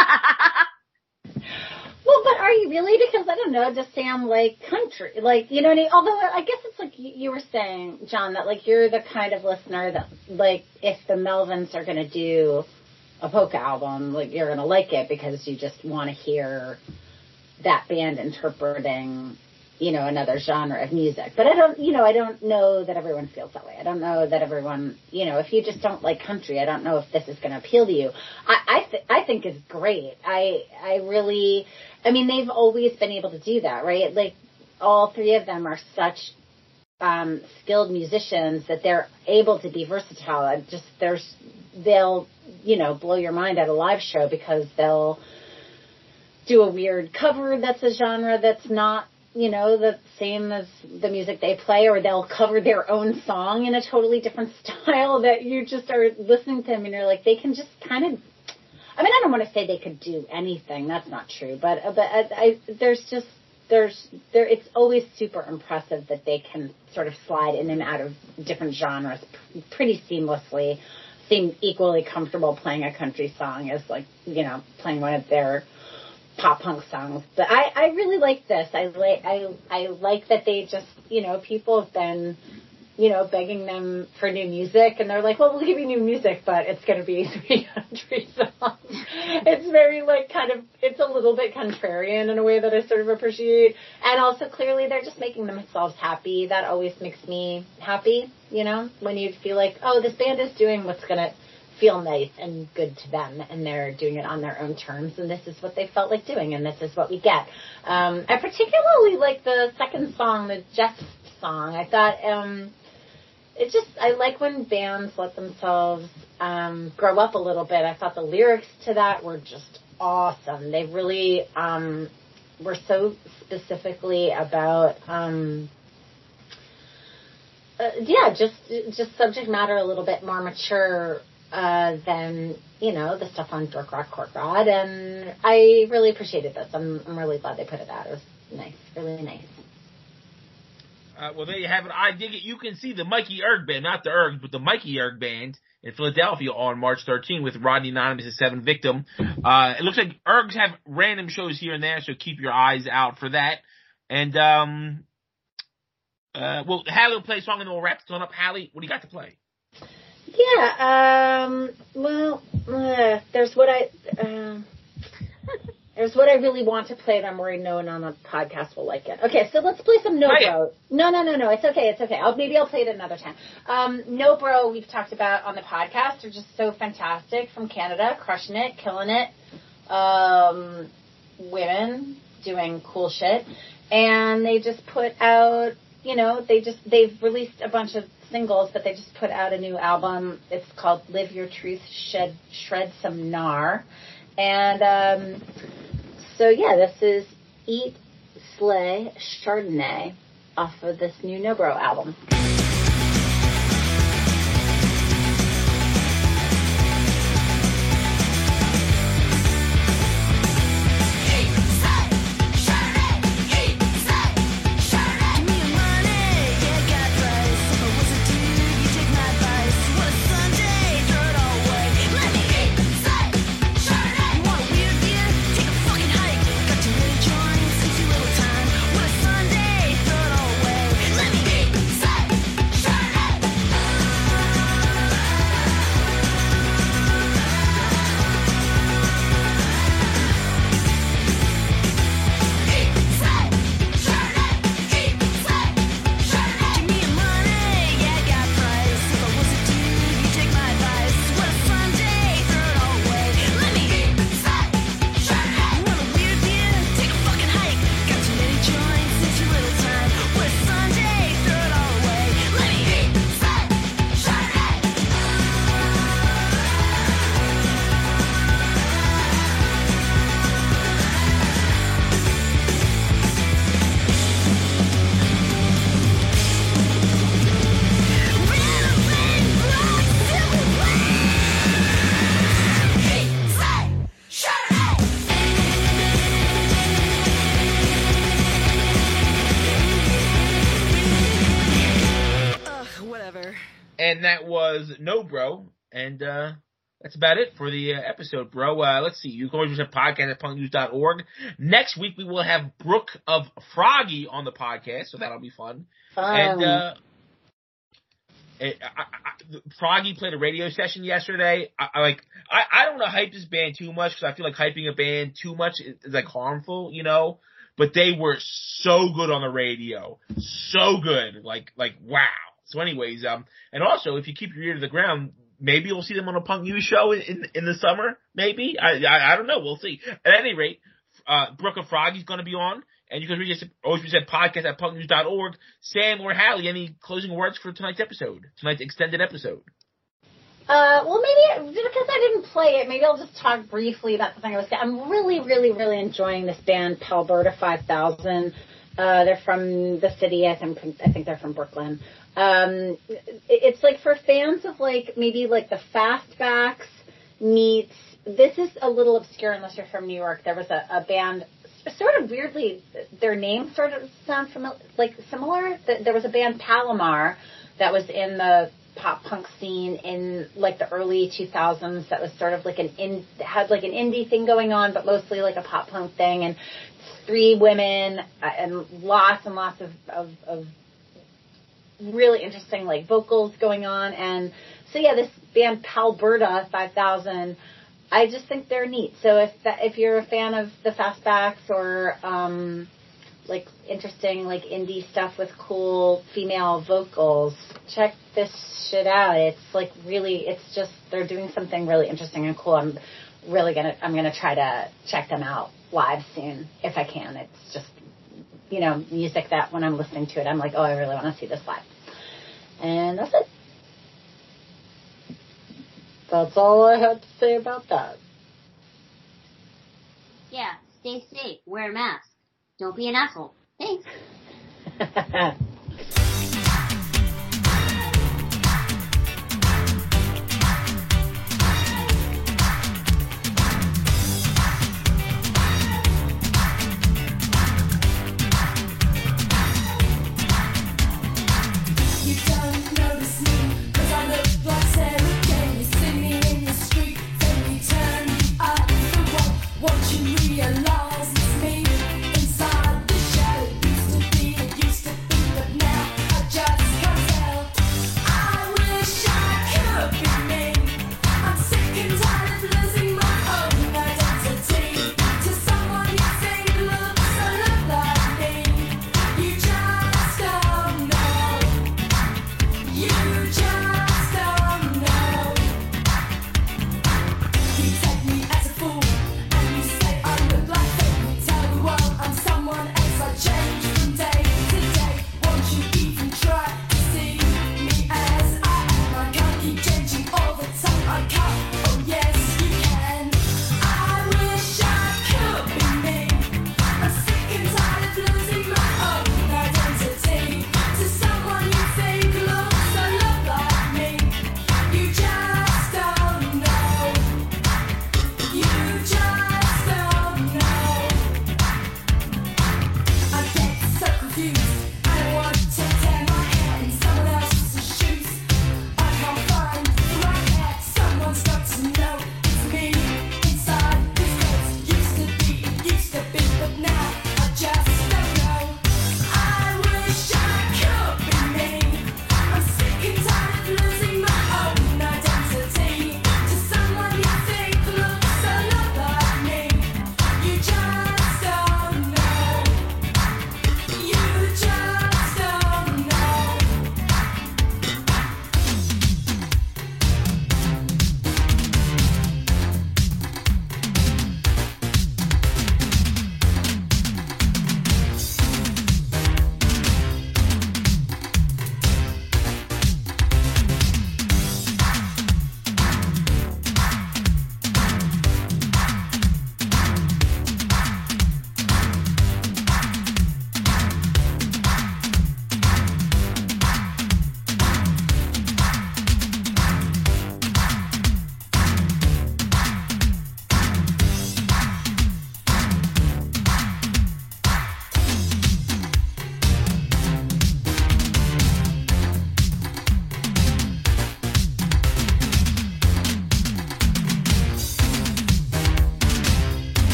Well, but are you really? Because I don't know, does Sam like country? Like, you know what I mean? Although I guess it's like you were saying, John, that like you're the kind of listener that like if the Melvins are going to do a polka album, like you're gonna like it because you just want to hear that band interpreting another genre of music. But I don't know that everyone feels that way. I don't know that everyone, if you just don't like country, I don't know if this is going to appeal to you. I think it's great. They've always been able to do that, right? Like, all three of them are such skilled musicians that they're able to be versatile. They'll, blow your mind at a live show because they'll do a weird cover that's a genre that's not, the same as the music they play, or they'll cover their own song in a totally different style that you just are listening to them and you're like, they can just kind of, I don't want to say they could do anything. That's not true. But it's always super impressive that they can sort of slide in and out of different genres pretty seamlessly, seem equally comfortable playing a country song as playing one of their pop punk songs. But I really like this. I like that they just, people have been, begging them for new music, and they're like, well, we'll give you new music, but it's going to be 3 country songs. It's very it's a little bit contrarian in a way that I sort of appreciate. And also clearly they're just making themselves happy. That always makes me happy, when you feel like, oh, this band is doing what's going to feel nice and good to them, and they're doing it on their own terms, and this is what they felt like doing, and this is what we get. I particularly like the second song, the Jeff song. I thought, I like when bands let themselves grow up a little bit. I thought the lyrics to that were just awesome. They really were so specifically about just subject matter a little bit more mature than the stuff on Dork Rock Cork Rod, and I really appreciated this. I'm really glad they put it out. It was nice, really nice. Well, there you have it. I dig it. You can see the Mikey Erg Band, not the Ergs, but the Mikey Erg Band in Philadelphia on March 13th with Rodney Anonymous' 7 Victim. It looks like Ergs have random shows here and there, so keep your eyes out for that. And, Hallie will play a song and then we'll wrap this one up. Hallie, what do you got to play? Yeah, there's what I really want to play that I'm worried no one on the podcast will like it. Okay, so let's play some No Bro. No, it's okay. Maybe I'll play it another time. No Bro, we've talked about on the podcast, are just so fantastic, from Canada, crushing it, killing it. Women doing cool shit. And they just put out, they've released a bunch of singles, but they just put out a new album. It's called Live Your Truth, Shred Some Gnar. And this is Eat, Slay, Chardonnay off of this new No Bro album. And that was No Bro, and that's about it for the episode, bro. Let's see. You can always visit podcast@punknews.org. Next week we will have Brooke of Froggy on the podcast, so that'll be fun. And Froggy played a radio session yesterday. I don't want to hype this band too much because I feel like hyping a band too much is like harmful, but they were so good on the radio. So good. Like wow. So anyways, and also if you keep your ear to the ground, maybe you'll see them on a Punk News show in the summer. Maybe. I don't know. We'll see. At any rate, Brooke and Froggy's gonna be on. And you can reach us at podcast@punknews.org. Sam or Hallie, any closing words for tonight's extended episode? Well, maybe because I didn't play it, maybe I'll just talk briefly about something I was saying. I'm really, really, really enjoying this band, Palberta 5000. They're from the city. I think they're from Brooklyn. It's like for fans of like maybe like the Fastbacks meets. This is a little obscure unless you're from New York. There was a band. Sort of weirdly, their names sort of sound similar. There was a band Palomar that was in the pop punk scene in like the early 2000s. That was sort of like had like an indie thing going on, but mostly like a pop punk thing. And 3 women and lots of really interesting like vocals going on. And so yeah, this band Palberta 5000. I just think they're neat. So if you're a fan of the Fastbacks or like interesting like indie stuff with cool female vocals, check this shit out. It's like really, it's just they're doing something really interesting and cool. I'm gonna try to check them out live soon if I can. It's just music that when I'm listening to it, I'm like, oh, I really want to see this live. And that's it. That's all I had to say about that. Yeah, stay safe. Wear a mask. Don't be an asshole. Thanks.